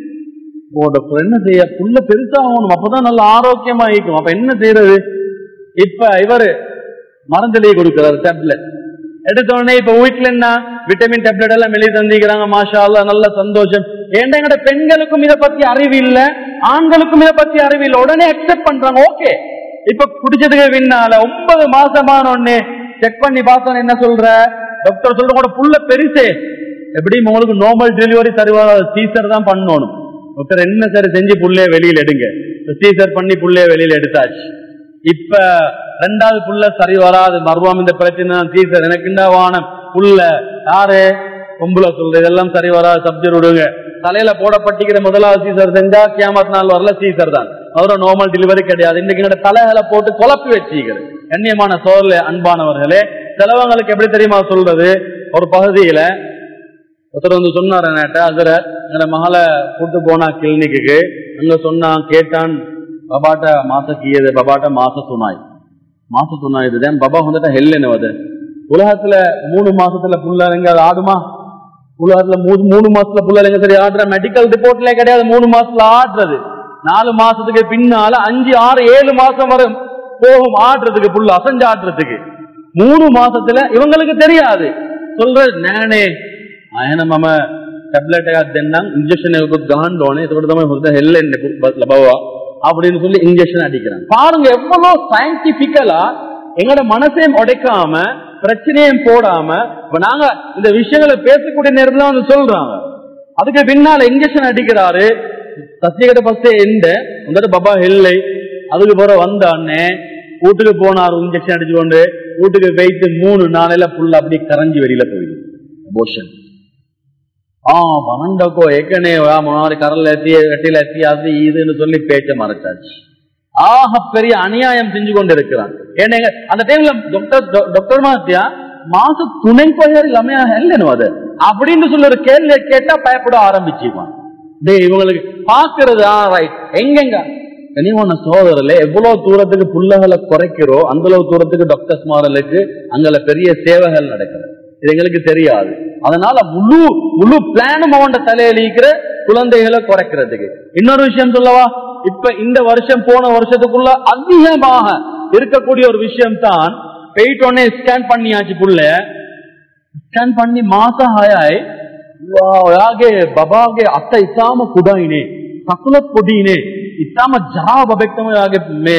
என்ன செய்ய புள்ள பெருசாகணும், அப்பதான் நல்ல ஆரோக்கியமா இருக்கும். அப்ப என்ன செய்யறது? இப்ப இவரு மருந்துலேயே கொடுக்கிறாரு டேப்லெட் எடுத்தோடனே. இப்ப வீட்டுல என்ன விட்டமின் டேப்லெட் எல்லாம் வெளியே தந்திக்கிறாங்க, மாஷா அல்லாஹ், நல்ல சந்தோஷம். ஏன்டா எங்கட பெண்களுக்கும் இதை பத்தி அறிவு இல்ல, ஆண்களுக்கும் இதை பத்தி அறிவு இல்ல, உடனே அக்செப்ட் பண்றாங்க. ஓகே, இப்ப குடிச்சதுக்கு பின்னால ஒன்பது மாசமான ஒண்ணு செக் பண்ணி பார்த்தோன்னு என்ன சொல்ற டாக்டர் சொல்ற, கூட புள்ள பெருசே, எப்படி உங்களுக்கு நார்மல் டெலிவரி தருவாங்க, சீசர் தான் பண்ணணும். டாக்டர் என்ன சரி செஞ்சு புள்ளைய வெளியில எடுங்க, சீசர் பண்ணி புள்ளைய வெளியில எடுத்தாச்சு. இப்ப ரெண்டாவது புள்ள சரி வராது, மர்வாம் இந்த பிரச்சனை, சீசர் எனக்குண்டா வானம் புள்ள யாரு பொம்புல சொல்ற, இதெல்லாம் சரி வராது, சப்ஜெக்ட் விடுங்க. தலையில போடப்பட்டிக்கிற முதலாவது சீசர் செஞ்சா கியாமத் நாள் வரல சீசர் தான், அவரோட நார்மல் டெலிவரி கிடையாது. இன்னைக்கு என்னோட தலைகளை போட்டு குழப்பி வச்சுக்கிறது. கண்ணியமான சோழ அன்பானவர்களே, செலவங்களுக்கு எப்படி தெரியுமா சொல்றது, ஒரு பகுதியில ஒருத்தர் வந்து சொன்னார், அதுல எங்க மகளை கூட்டு போனா கிளினிக்கு, அங்க சொன்னா கேட்டான், பபாட்ட மாச கீயது, பபாட்ட மாச துணாய் மாச துணாய் இதுதான் பபா வந்துட்டா ஹெல்லுன்னு. உலகத்துல மூணு மாசத்துல புள்ளங்க அது ஆடுமா? உலகத்துல மூணு மூணு மாசத்துல புள்ளங்க சரி ஆடுற மெடிக்கல் ரிப்போர்ட்ல கிடையாது. மூணு மாசத்துல ஆடுறது, நாலு மாசத்துக்கு பின்னால அஞ்சு ஆறு ஏழு மாசம் வரும் போகும் ஆடுறதுக்கு, புள்ள அசைஞ்சு ஆடுறதுக்கு. மூணு மாசத்துல இவங்களுக்கு தெரியாது. சொல்ற நானே ఆయన మమ టాబ్లెట్ తిన్నాం, ఇంజక్షన్ గాండోనే ஹெல்ல அப்படின்னு சொல்லி இன்ஜெக்ஷன் அடிக்கிறாங்க. பாருங்க எவ்வளவு சயின்டிபிக்கலா எங்களோட மனசையும் உடைக்காம பிரச்சனையும் போடாம இப்ப நாங்க இந்த விஷயங்களை பேசக்கூடிய நேரத்துல வந்து சொல்றாங்க, அதுக்கு பின்னால இன்ஜெக்ஷன் அடிக்கிறாரு. சத்தியகிட்ட பஸ்ட் எந்த வந்துட்டு பபா ஹெல்லை, அதுக்கு பிற வந்தானே வீட்டுக்கு போனாரு, இன்ஜெக்ஷன் அடிச்சு கொண்டு வீட்டுக்கு போயிட்டு மூணு நாளையில புள்ள அப்படி கரைஞ்சி வெளியில போயிடுது. அபோஷன் ஆஹ் பன்னெண்டக்கோ ஏற்கனவே முன்னாடி கரல் ஏத்தி வெட்டில ஏத்தி அது இதுன்னு சொல்லி பேச்ச மறைச்சாச்சு. ஆக பெரிய அநியாயம் செஞ்சு கொண்டு இருக்கிறான். ஏன்னா அந்த டைம்ல டாக்டர் டாக்டர் மாத்தியா மாச துணை பெயர் இல்லாம இல்லைன்னு அது அப்படின்னு சொல்லி ஒரு கேள்வி கேட்டா பயப்பட ஆரம்பிச்சுப்பான். டே இவங்களுக்கு பாக்குறது ரைட் எங்கெங்க கனிவான சோதரில் எவ்வளவு தூரத்துக்கு புள்ளகளை குறைக்கிறோம், அந்த அளவு தூரத்துக்கு டாக்டர்ஸ் மாரலுக்கு அங்கே பெரிய சேவைகள் நடக்கிறது. இது எங்களுக்கு தெரியாது. அதனால முழு முழு பிளானும் அவன் தலையிலிக்கிற குழந்தைகளை குறைக்கிறதுக்கு. இன்னொரு விஷயம் சொல்லவா, இப்ப இந்த வருஷம் போன வருஷத்துக்குள்ள அதிகமாக இருக்கக்கூடிய ஒரு விஷயம் தான், போயிட்டோன்னே ஸ்கேன் பண்ணியாச்சு, புள்ள ஸ்கேன் பண்ணி மாசம் ஆயாய் යාගේ බබාගේ අත ඉතාම කුඩායිනේ, කකුලත් පොඩිනේ, ඉතාම ජරා බබෙක් තමයි යාගේ මේ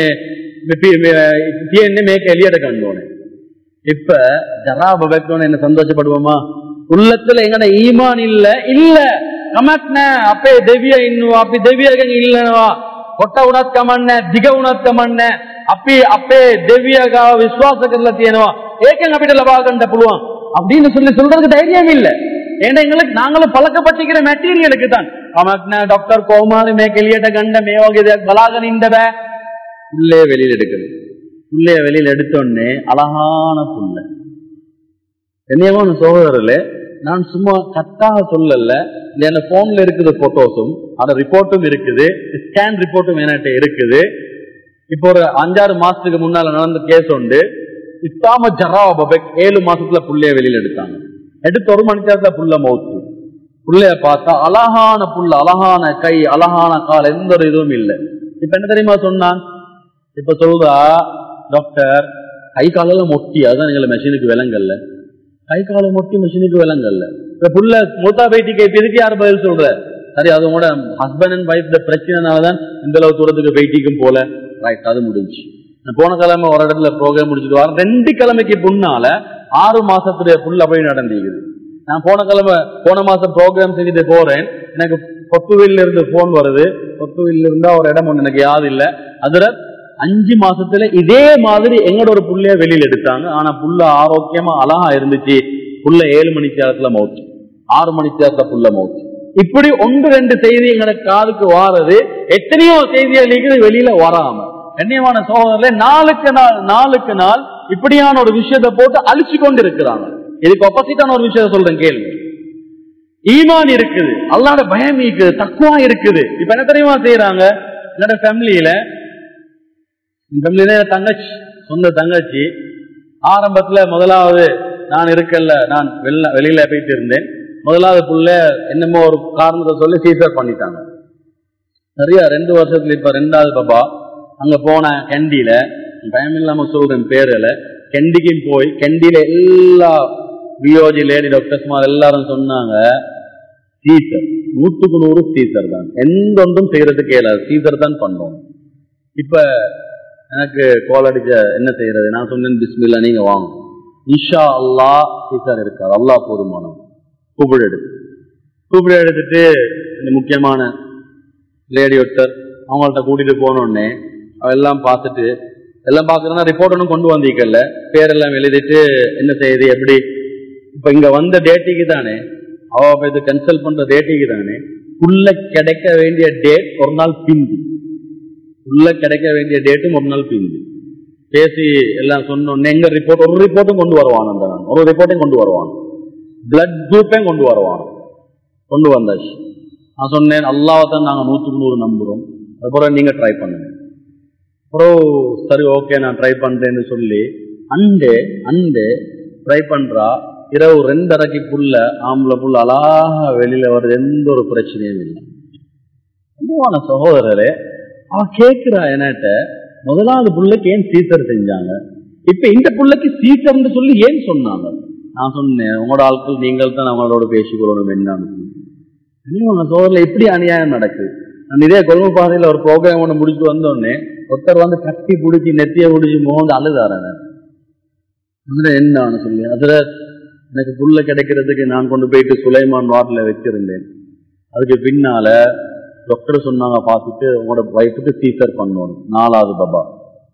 තියෙන්නේ, මේක එළියට ගන්න ඕනේ. இப்ப ஜரா பபெக்னோன்னு என்ன சந்தோஷப்படுவோமா? உள்ளத்துல எங்கட ஈமான் இல்ல இல்ல கமக்ன அப்பே දෙවිය ඉන්නවා, අපි දෙවියගෙන් ඉල්ලනවා, කොට උනත් කමන්නේ, දිග උනත් කමන්නේ, අපි අපේ දෙවිය ගාව විශ්වාස කරලා තියෙනවා, ඒකෙන් අපිට ලබා ගන්න පුළුවන් அப்படின்னு சொல்லி சொல்றதுக்கு தைரியம் இல்ல. ஏன்னா எங்களுக்கு நாங்களும் பழக்கப்பட்டிருக்கிற மெட்டீரியலுக்கு தான் கமக்ன டாக்டர் கோமாரி மே எளிයට ගන්න මේ වගේ දෙයක් බලාගෙන ඉන්න බෑ. புள்ளைய வெளியில எடுக்கணும். புள்ளைய வெளியில எடுத்தோடனே அழகான புள்ள. என்னையமான சகோதரர்களே, நான் சும்மா கட்டாக சொல்லல, என்ன போன்ல இருக்குது போட்டோஸும், அந்த ரிப்போர்ட்டும் இருக்குது, ஸ்கேன் ரிப்போர்ட்டும் என்கிட்ட இருக்குது. இப்போ ஒரு அஞ்சாறு மாசத்துக்கு முன்னால நடந்த கேஸ் உண்டு. இத்தாம ஜரா பபெக் ஏழு மாசத்துல புள்ளைய வெளியில எடுத்தாங்க. எடுத்து ஒரு மணி நேரத்துல புள்ள மௌத்து. புள்ளைய பார்த்தா அழகான புள்ள, அழகான கை, அழகான கால், எந்த ஒரு இதுவும் இல்லை. இப்ப என்ன தெரியுமா சொன்னான்? இப்ப சொல்றா, டாக்டர் கை கால மொட்டி, அதுதான் எங்களை மெஷினுக்கு விலங்கல்ல, கை கால மொட்டி மெஷினுக்கு விலங்கல்ல. இப்ப புள்ள மூத்தா பேட்டிக்கு இதுக்கு யார் பதில் சொல்ற? சரி, அதோட ஹஸ்பண்ட் அண்ட் ஒய்ஃப் பிரச்சனைனாலதான் இந்த அளவு தூரத்துக்கு பேட்டிக்கும் போல. ரைட், அது முடிஞ்சு. போன கிழமை ஒரு இடத்துல ப்ரோக்ராம் முடிச்சுட்டு வரேன். ரெண்டு கிழமைக்கு முன்னால ஆறு மாசத்துடைய புள்ள அப்படி நடந்திருக்குது. நான் போன கிழமை போன மாசம் ப்ரோக்ராம் செஞ்சுட்டு போறேன். எனக்கு பொத்துவில்ல இருந்து போன் வருது. பொத்துவில்ல இருந்தா ஒரு இடம் ஒண்ணு எனக்கு யாரு இல்ல. அதுல அஞ்சு மாசத்துல இதே மாதிரி எங்களோட ஒரு புள்ளைய வெளியில எடுத்தாங்க. ஆனா புள்ள ஆரோக்கியமா அழகா இருந்துச்சு. புள்ள ஏழு மணி நேரத்துல மௌத்து, ஆறு மணி நேரத்துல புள்ள மௌத்து. இப்படி ஒன்று ரெண்டு செய்தி எங்களை காதுக்கு வாரது, எத்தனையோ செய்திகள் வெளியில வராம. கண்ணியமான சோதனை, நாளுக்கு நாள் நாளுக்கு நாள் இப்படியான ஒரு விஷயத்தை போட்டு அழிச்சு கொண்டு இருக்கிறாங்க. இதுக்கு ஆப்போசிட்டான ஒரு விஷயத்த சொல்றேன், கேள்வி. ஈமான் இருக்குது, அல்லாஹ்வுடைய பயம் இருக்குது, தக்வா இருக்குது. இப்ப என்ன தெரியுமா செய்யறாங்க? என்னோட ஃபேமிலியில ஃபேமிலியில தங்கச்சி, சொந்த தங்கச்சி, ஆரம்பத்துல முதலாவது நான் இருக்கல, நான் வெளில வெளியில போயிட்டு இருந்தேன். முதலாவது புள்ள என்னமோ ஒரு காரணத்தை சொல்லி சீசர் பண்ணிட்டாங்க. சரியா ரெண்டு வருஷத்துல இப்ப ரெண்டாவது பாப்பா அங்க போன கண்டியில, பயம் இல்லாம சொல்றேன் பேருல, கண்டிக்கும் போய் கண்டியில எல்லா பியோஜி லேடி டாக்டர்ஸ் எல்லாரும் சொன்னாங்க, சீசர் நூற்றுக்கு நூறு சீசர் தான், எந்த ஒன்றும் செய்யறதுக்கு இயலாது, சீசர் தான் பண்ணோம். இப்ப எனக்கு கோல் அடிச்ச என்ன செய்யறது? நான் சொன்னேன், பிஸ்மில்லா, நீங்க வாங்க, இன்ஷா அல்லாஹ் சீசர் இருக்காது, அல்லாஹ் போதுமானம். கூப்பிடு எடுத்து கூப்பிடு எடுத்துட்டு இந்த முக்கியமான லேடி ஒருத்தர் அவங்கள்ட்ட கூட்டிட்டு போனோடனே எல்லாம் பார்த்துட்டு, எல்லாம் பாக்குறேன்னா ரிப்போர்ட் ஒன்றும் கொண்டு வந்தீங்கல்ல, பேரெல்லாம் எழுதிட்டு என்ன செய்யுது எப்படி. இப்ப இங்க வந்த டேட்டிக்கு தானே, அவ இது கன்சல்ட் பண்ற டேட்டிக்கு தானே, உள்ள கிடைக்க வேண்டிய டேட் ஒரு நாள் பிந்தி, உள்ள கிடைக்க வேண்டிய டேட்டும் ஒரு நாள் பிந்தி பேசி எல்லாம் சொன்னோன்னே எங்க ரிப்போர்ட் ஒரு ரிப்போர்ட்டும் கொண்டு வருவான், அந்த ஒரு ரிப்போர்ட்டையும் கொண்டு வருவான், பிளட் குரூப்பையும் கொண்டு வருவான். கொண்டு வந்தாச்சு. நான் சொன்னேன், அல்லாஹ் தான் நாங்க நூற்றுக்கு நூறு நம்புறோம், அதுபோல நீங்க ட்ரை பண்ணுங்க. அப்புறம் சரி ஓகே நான் ட்ரை பண்றேன்னு சொல்லி அண்டே அண்டே ட்ரை பண்றா. இரவு ரெண்டரைக்கு புள்ள ஆம்பளை புள்ள அழகா வெளியில வருது, எந்த ஒரு பிரச்சனையும் இல்லை. அன்பான சகோதரரே, அவ கேட்கிறா என்கிட்ட, முதலாவது புள்ளைக்கு ஏன் சீசர் செஞ்சாங்க, இப்ப இந்த புள்ளைக்கு சீசர்ன்னு சொல்லி ஏன் சொன்னாங்க? நான் சொன்னேன், உங்களோட ஆட்கள் நீங்கள் தான் அவங்களோட பேசிக்கொள்ளணும் என்னன்னு. சோதரில் இப்படி அநியாயம் நடக்குது. நான் இதே கொழும்பு பாதையில ஒரு ப்ரோக்ராம் ஒன்று முடிச்சு வந்தோடனே ஒருத்தர் வந்து கட்டி பிடிச்சி நெத்திய பிடிச்சி மோந்து அழுதாரன். என்னன்னு சொல்லி அதுல எனக்கு புள்ள கிடைக்கிறதுக்கு நான் கொண்டு போயிட்டு சுலைமான் வார்டில் வச்சிருந்தேன். அதுக்கு பின்னால டாக்டர் சொன்னாங்க, பார்த்துட்டு உங்களோட வைஃபுக்கு சீசர் பண்ணணும், நாலாவது பாபா.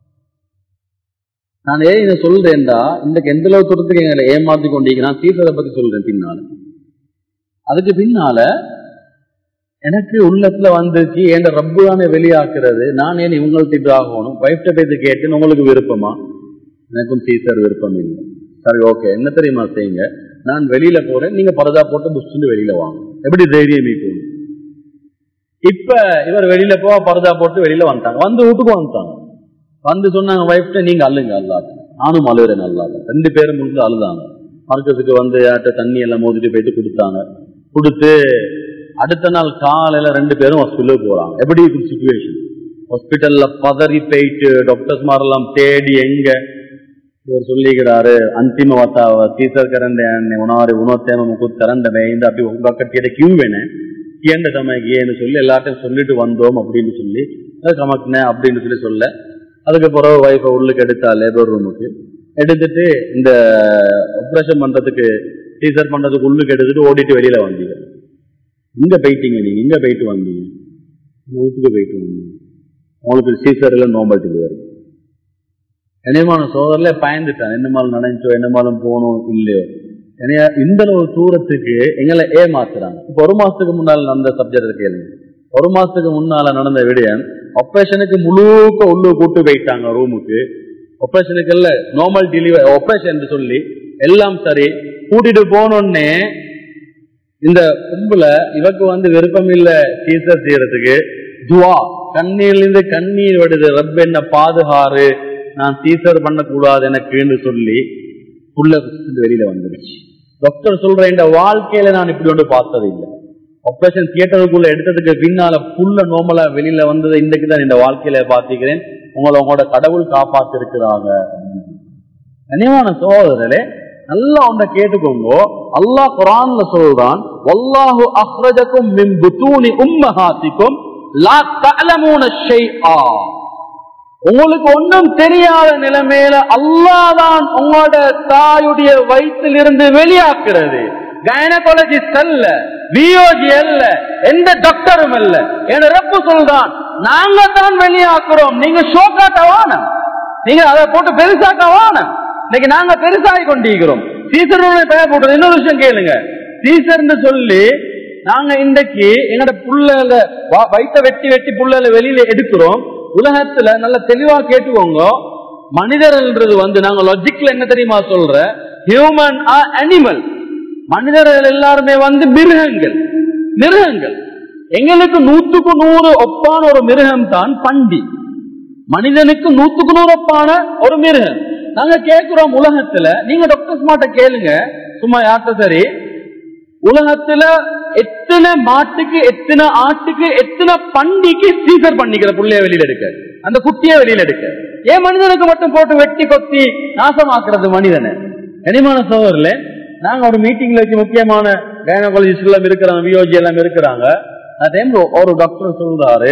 நான் ஏன் இதை சொல்றேன்டா, இந்த எந்த அளவு தூரத்துக்கு எங்களை ஏமாத்தி கொண்டீங்க, நான் சீசரை பத்தி சொல்றேன் பின்னால. அதுக்கு பின்னால எனக்கு உள்ளத்துல வந்துச்சு, என் ரப்பு தானே வெளியாக்குறது, நான் ஏன் இவங்கள்ட்ட ஆகணும், வைஃப்ட பேத்து கேட்டு உங்களுக்கு விருப்பமா? எனக்கும் சீசர் விருப்பம் இல்லை. சரி ஓகே, என்ன தெரியுமா செய்யுங்க, நான் வெளியில போறேன், நீங்க பரதா போட்டு புஷ்டு வெளியில வாங்க, எப்படி தைரியம் இருக்கும். இப்ப இவர் வெளியில போ பரதா போட்டு வெளியில வந்துட்டாங்க. வந்து வீட்டுக்கு வந்துட்டாங்க. வந்து சொன்னாங்க வைஃப்ட, நீங்க அழுங்க அல்லாத, நானும் அழுகிறேன் அல்லாத. ரெண்டு பேரும் முடிஞ்சு அழுதாங்க. மர்க்கத்துக்கு வந்து யார்கிட்ட தண்ணி எல்லாம் மோதிட்டு போயிட்டு கொடுத்தாங்க. கொடுத்து அடுத்த நாள் காலையில ரெண்டு பேரும் ஹாஸ்பிட்டலுக்கு போறாங்க. எப்படி இருக்கு சிச்சுவேஷன்? ஹாஸ்பிட்டல்ல பதறி போயிட்டு டாக்டர்ஸ் மாரெல்லாம் தேடி எங்க இவர் சொல்லிக்கிறாரு ಅಂತಿಮ ವತಾವ ಸೀಸರ್ ಕರಂದೆ ಉಣಾರಿ ಉಣೋತ್ತೇಮ ಮುಕುತ್ ಕರಂದ ಬೇಯಿಂದ அப்படி உங்க கட்டிட கியூவேனே கேண்ட தமக்கு ஏன்னு சொல்லி எல்லாத்தையும் சொல்லிட்டு வந்தோம் அப்படின்னு சொல்லி அது கமக்குனே அப்படின்னு சொல்லி சொல்ல அதுக்கு பிறகு வைஃபை உள்ளுக்கு எடுத்தா லேபர் ரூமுக்கு எடுத்துட்டு இந்த ஆப்ரேஷன் பண்றதுக்கு சீசர் பண்றதுக்கு உள்ளுக்கு எடுத்துட்டு ஓடிட்டு வெளியில வந்தீங்க. இங்க போயிட்டீங்க, நீங்க இங்க போயிட்டு வந்தீங்க, வீட்டுக்கு போயிட்டு வந்தீங்க, உங்களுக்கு சீசர்ல நோம்பல் டெலிவரி. என்னமான சோதரில் பயந்துட்டான், என்னமாலும் நினைச்சோ என்னமாலும் போனோம் இல்லையோ. ஏன்னா இந்த ஒரு தூரத்துக்கு எங்களை ஏமாத்துறாங்க. இப்ப ஒரு மாசத்துக்கு முன்னால நடந்த சப்ஜெக்ட் கேளுங்க. ஒரு மாசத்துக்கு முன்னால நடந்த விடயம் ஆபரேஷனுக்கு முழுக்க உள்ளு கூட்டு போயிட்டாங்க ரூமுக்கு. ஆபரேஷனுக்கு இல்ல நார்மல் டெலிவரி ஆபரேஷன் சொல்லி எல்லாம் சரி கூட்டிட்டு போனோடனே இந்த கும்பல இவக்கு வந்து விருப்பம் இல்ல சீசர் செய்யறதுக்கு. துவா கண்ணீர்ல கண்ணீர் வருது, ரப்ப என்ன பாதுகாரு, நான் சீசர் பண்ணக்கூடாது எனக்குன்னு சொல்லி புள்ள வெளியில வந்துருச்சு. டாக்டர் சொல்ற இந்த வாழ்க்கையில நான் இப்படி ஒன்று பார்த்தது இல்லை. ஆபரேஷன் தியேட்டருக்குள்ள எடுத்ததுக்கு பின்னால புள்ள நோமலா வெளியில வந்தது இன்றைக்குதான் இந்த வாழ்க்கையில பார்த்திக்கிறேன். உங்களை உங்களோட கடவுள் காப்பாத்தி இருக்கிறாங்க. கனிவான சகோதரர்களே, நல்லா ஒன்றை கேட்டுக்கோங்க. அல்லாஹ் குர்ஆன்ல சொல்றான், வல்லாஹு அக்ரஜகும் மின் புதூனி உம்மஹாத்திக்கும் லா தஅலமூன ஷைஆ. உங்களுக்கு ஒன்றும் தெரியாத நிலைமையில அல்லாஹ் தான் உங்களோட தாயுடைய வயிற்றிலிருந்து வெளியாக்குறது. கைனகாலஜிஸ்ட் அல்ல, விஓஜி அல்ல, எந்த டாக்டரும் அல்ல. என் ரப்பு சொல்றான், நாங்க தான் வெளியாக்குறோம், நீங்க ஷோக்காட்ட வானம், நீங்க அதை போட்டு பெருசாக்க வானம். இன்னைக்கு நாங்க பெருசாகி கொண்டிருக்கிறோம். சீசருடைய பெயர் போட்டது. இன்னொரு விஷயம் கேளுங்க, சீசர்னு சொல்லி நாங்க இன்றைக்கு எங்கட புள்ளல வயிற்ற வெட்டி வெட்டி புள்ளல வெளியில எடுக்கிறோம். உலகத்துல நல்ல தெளிவா கேட்டுக்கோங்க, மனிதர்கள்ன்றது வந்து நாங்க லாஜிக்ல என்ன தெரியுமா சொல்ற, ஹியூமன் ஆர் அனிமல். மனிதர்கள் எல்லாருமே வந்து மிருகங்கள். மிருகங்கள் எங்களுக்கு நூத்துக்கு நூறு ஒப்பான ஒரு மிருகம் தான் பண்டி. மனிதனுக்கு நூத்துக்கு நூறு ஒப்பான ஒரு மிருகம். நாங்க கேட்கிறோம் உலகத்துல, நீங்க டாக்டர்ஸ் மாட்ட கேளுங்க சும்மா யார்த்த சரி, உலகத்துல எத்தனை மாட்டுக்கு எத்தனை ஆட்டுக்கு எத்தனை பண்டிக்கு சீசர் பண்ணிக்கிற புள்ளைய வெளியில எடுக்க, அந்த குட்டிய வெளியில எடுக்க. ஏன் மனிதனுக்கு மட்டும் போட்டு வெட்டி கொத்தி நாசமாக்குறது மனிதனை? கனிமான சோதரில் நாங்க ஒரு மீட்டிங்ல வச்சு முக்கியமான கைனகாலஜிஸ்ட் எல்லாம் இருக்கிறாங்க, விஓஜி எல்லாம் இருக்கிறாங்க. அதே ஒரு டாக்டர் சொல்றாரு,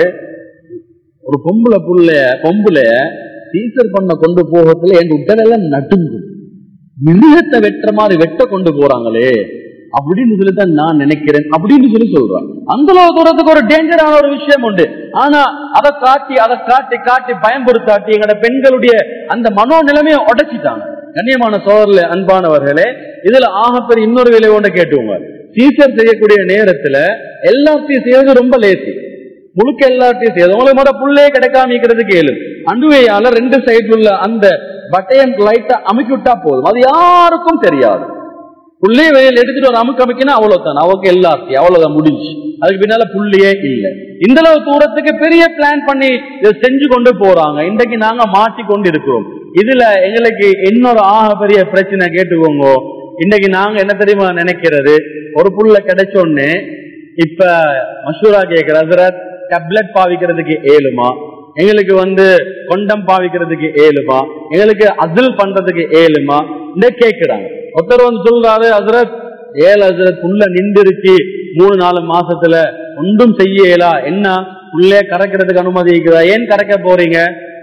ஒரு பொம்பளை புள்ளைய பொம்பளைய சீசர் பண்ண கொண்டு போகத்துல என் உடலெல்லாம் நடுங்கும், மிருகத்தை வெட்டுற மாதிரி வெட்ட கொண்டு போறாங்களே அப்படின்னு சொல்லிதான் நான் நினைக்கிறேன் அப்படின்னு சொல்லி சொல்றான். அந்த தூரத்துக்கு ஒரு டேஞ்சரான ஒரு விஷயம் உண்டு. ஆனா அதை காட்டி அதை காட்டி காட்டி பயன்படுத்தாட்டி எங்களோட பெண்களுடைய அந்த மனோ நிலைமையை உடைச்சிட்டாங்க. கண்ணியமான சோதரில் அன்பானவர்களே, இதுல ஆகப்பெரிய இன்னொரு விலை ஒன்று கேட்டுவோங்க. சீசர் செய்யக்கூடிய நேரத்துல எல்லாத்தையும் செய்யறது ரொம்ப லேசி, முழுக்க எல்லாத்தையும் செய்யறது உங்களுக்கு மட்டும் புள்ளையே கிடைக்காமிக்கிறது கேளு. அண்டுவையால ரெண்டு சைடு உள்ள அந்த பட்டன் லைட்டை அமுக்கி விட்டா போதும், அது யாருக்கும் தெரியாது. புள்ளைய வெளியில எடுத்துட்டு ஒரு அமுக்கு அமைக்கினா அவ்வளவுதான், அவருக்கு எல்லாத்தையும் அவ்வளவுதான் முடிஞ்சு. அதுக்கு பின்னால புள்ளையே இல்லை. இந்த அளவு தூரத்துக்கு பெரிய பிளான் பண்ணி இதை செஞ்சு கொண்டு போறாங்க. இன்றைக்கு நாங்க மாட்டி கொண்டு இருக்கிறோம். இதுல எங்களுக்கு இன்னொரு ஆக பெரிய பிரச்சனை கேட்டுக்கோங்க. இன்னைக்கு நாங்க என்ன தெரியுமா நினைக்கிறது, ஒரு புள்ள கிடைச்சோன்னு இப்ப மஷூரா கேட்கிற ஹசரத் டேப்லெட் பாவிக்கிறதுக்கு ஏழுமா, எங்களுக்கு வந்து கொண்டம் பாவிக்கிறதுக்கு ஏழுமா, எங்களுக்கு அசில் பண்றதுக்கு ஏழுமா இந்த கேட்கிறாங்க. ஒருத்தர் வந்து சொல்றாரு, ஹசரத் ஏழு ஹசரத் புள்ள நின்றுருச்சு மூணு நாலு மாசத்துல ஒன்றும் செய்யலா, என்ன புள்ளைய கறக்கிறதுக்கு அனுமதி இருக்குதா, ஏன் கறக்க போறீங்க?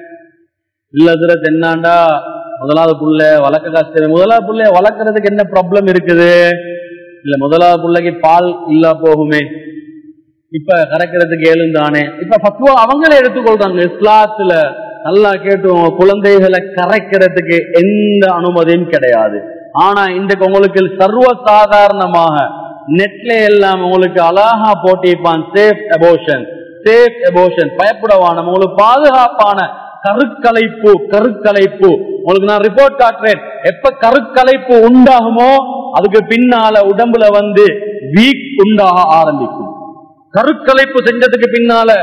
இல்ல ஹசரத் என்னாண்டா முதலாவது புள்ள வளர்க்க கஷ்டம், முதலாவது புள்ளைய வளர்க்கறதுக்கு என்ன ப்ராப்ளம் இருக்குது? இல்ல முதலாவது புள்ளைக்கு பால் இல்ல போகுமே, இப்ப கறக்கிறதுக்கு ஏழுந்தானே. இப்ப பக்குவா அவங்களே எடுத்துக்கொள்றாங்க. இஸ்லாத்துல நல்லா கேட்டுவோம், குழந்தைகளை கரைக்கிறதுக்கு எந்த அனுமதியும் கிடையாது. ஆனா இன்றைக்கு உங்களுக்கு சர்வ சாதாரணமாக நெட்ல எல்லாம் உங்களுக்கு அழகா போட்டிப்பான், சேஃப் அபோஷன், சேஃப் அபோஷன், பயப்படவான உங்களுக்கு பாதுகாப்பான கருக்கலைப்பு. கருக்கலைப்பு உங்களுக்கு நான் ரிப்போர்ட் காட்டுறேன். எப்ப கருக்கலைப்பு உண்டாகுமோ அதுக்கு பின்னால உடம்புல வந்து வீக் உண்டாக ஆரம்பிக்கும். கருக்கலைப்பு செஞ்சதுக்கு பின்னால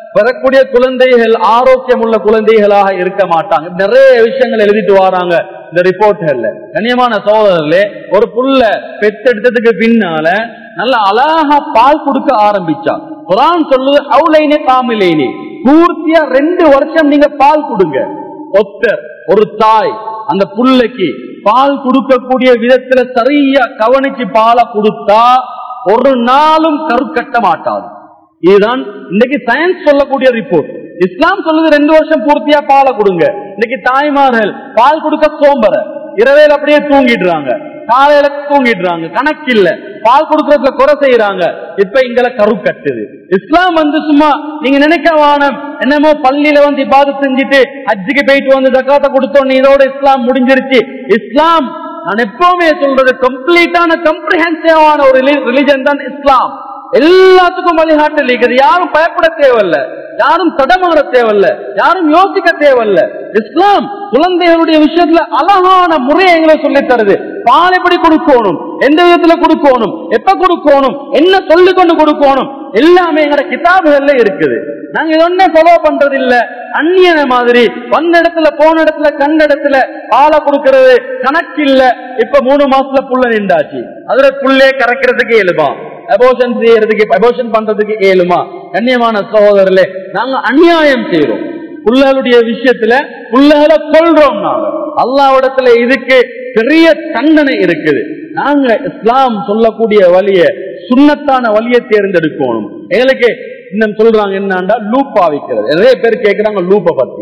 பெறக்கூடிய குழந்தைகள் ஆரோக்கியம் உள்ள குழந்தைகளாக இருக்க மாட்டாங்க. நிறைய விஷயங்கள் எழுதிட்டு வராங்க இந்த ரிப்போர்ட்கள்ல. கண்ணியமான சகோதரர்களே, ஒரு புள்ள பெத்தெடுத்ததுக்கு பின்னால நல்ல அழகா பால் கொடுக்க ஆரம்பிச்சா. குர்ஆன் சொல்லுது ஹவுலைனி காமிலைனி, பூர்த்தியா ரெண்டு வருஷம் நீங்க பால் கொடுங்க. ஒத்தர் ஒரு தாய் அந்த புள்ளைக்கு பால் கொடுக்கக்கூடிய விதத்துல சரியா கவனிச்சு பாலை கொடுத்தா ஒரு நாளும் கருக்கட்ட மாட்டாது. இதுதான் இன்னைக்கு சயின்ஸ் சொல்லக்கூடிய ரிப்போர்ட். இஸ்லாம் சொல்லுது ரெண்டு வருஷம் பூர்த்தியா பாலை கொடுங்க. இன்னைக்கு தாய்மார்கள் பால் கொடுக்க சோம்பர, இரவேல அப்படியே தூங்கிடுறாங்க, காலையில தூங்கிடுறாங்க, கணக்கு இல்ல, பால் கொடுக்கறதுல குறை செய்யறாங்க. இப்ப இங்களை கரு கட்டுது. இஸ்லாம் வந்து சும்மா நீங்க நினைக்க வானம் என்னமோ பள்ளியில வந்து இபாதத் செஞ்சுட்டு ஹஜ்ஜுக்கு போயிட்டு வந்து ஜகாத்தை கொடுத்தோன்னு இதோட இஸ்லாம் முடிஞ்சிருச்சு. இஸ்லாம் நான் எப்பவுமே சொல்றது கம்ப்ளீட்டான கம்ப்ரிஹென்சிவான ஒரு ரிலிஜன் தான் இஸ்லாம். எல்லாத்துக்கும் வழிகாட்டல் இருக்குது. யாரும் பயப்பட தேவையில்ல, யாரும் தடமாற தேவையில்ல, யாரும் யோசிக்க தேவையில்ல. இஸ்லாம் குழந்தைகளுடைய விஷயத்துல அழகான முறையை எங்களை சொல்லி தருது. பால் எப்படி கொடுக்கணும், எந்த விதத்துல கொடுக்கணும், எப்ப கொடுக்கணும், என்ன சொல்லி கொண்டு கொடுக்கணும், எல்லாமே எங்கட கிதாபுகள்ல இருக்குது. நாங்க இதொன்னே ஃபாலோ பண்றது இல்ல. அந்நியன மாதிரி வந்த இடத்துல போன இடத்துல கண்ட இடத்துல பாலை கொடுக்கறது கணக்கு இல்ல. இப்ப மூணு மாசத்துல புள்ள நின்றாச்சு, அதுல புள்ளைய கறக்கிறதுக்கு இயலுமா, அபோஷன் செய்யறதுக்கு அபோஷன் பண்றதுக்கு இயலுமா? கண்ணியமான சகோதரர்களே, நாங்க அநியாயம் செய்யறோம் புள்ளகளுடைய விஷயத்துல, புள்ளகளை கொள்றோம். நாங்க அல்லாஹ்விடத்துல இதுக்கு பெரிய தண்டனை இருக்குது. நாங்க இஸ்லாம் சொல்லக்கூடிய வழிய, சுன்னத்தான வழியை தேர்ந்தெடுக்கணும். எங்களுக்கு இன்னும் சொல்றாங்க என்னன்னா லூப் பாவிக்கிறது. நிறைய பேர் கேட்கிறாங்க லூப்பை பத்தி.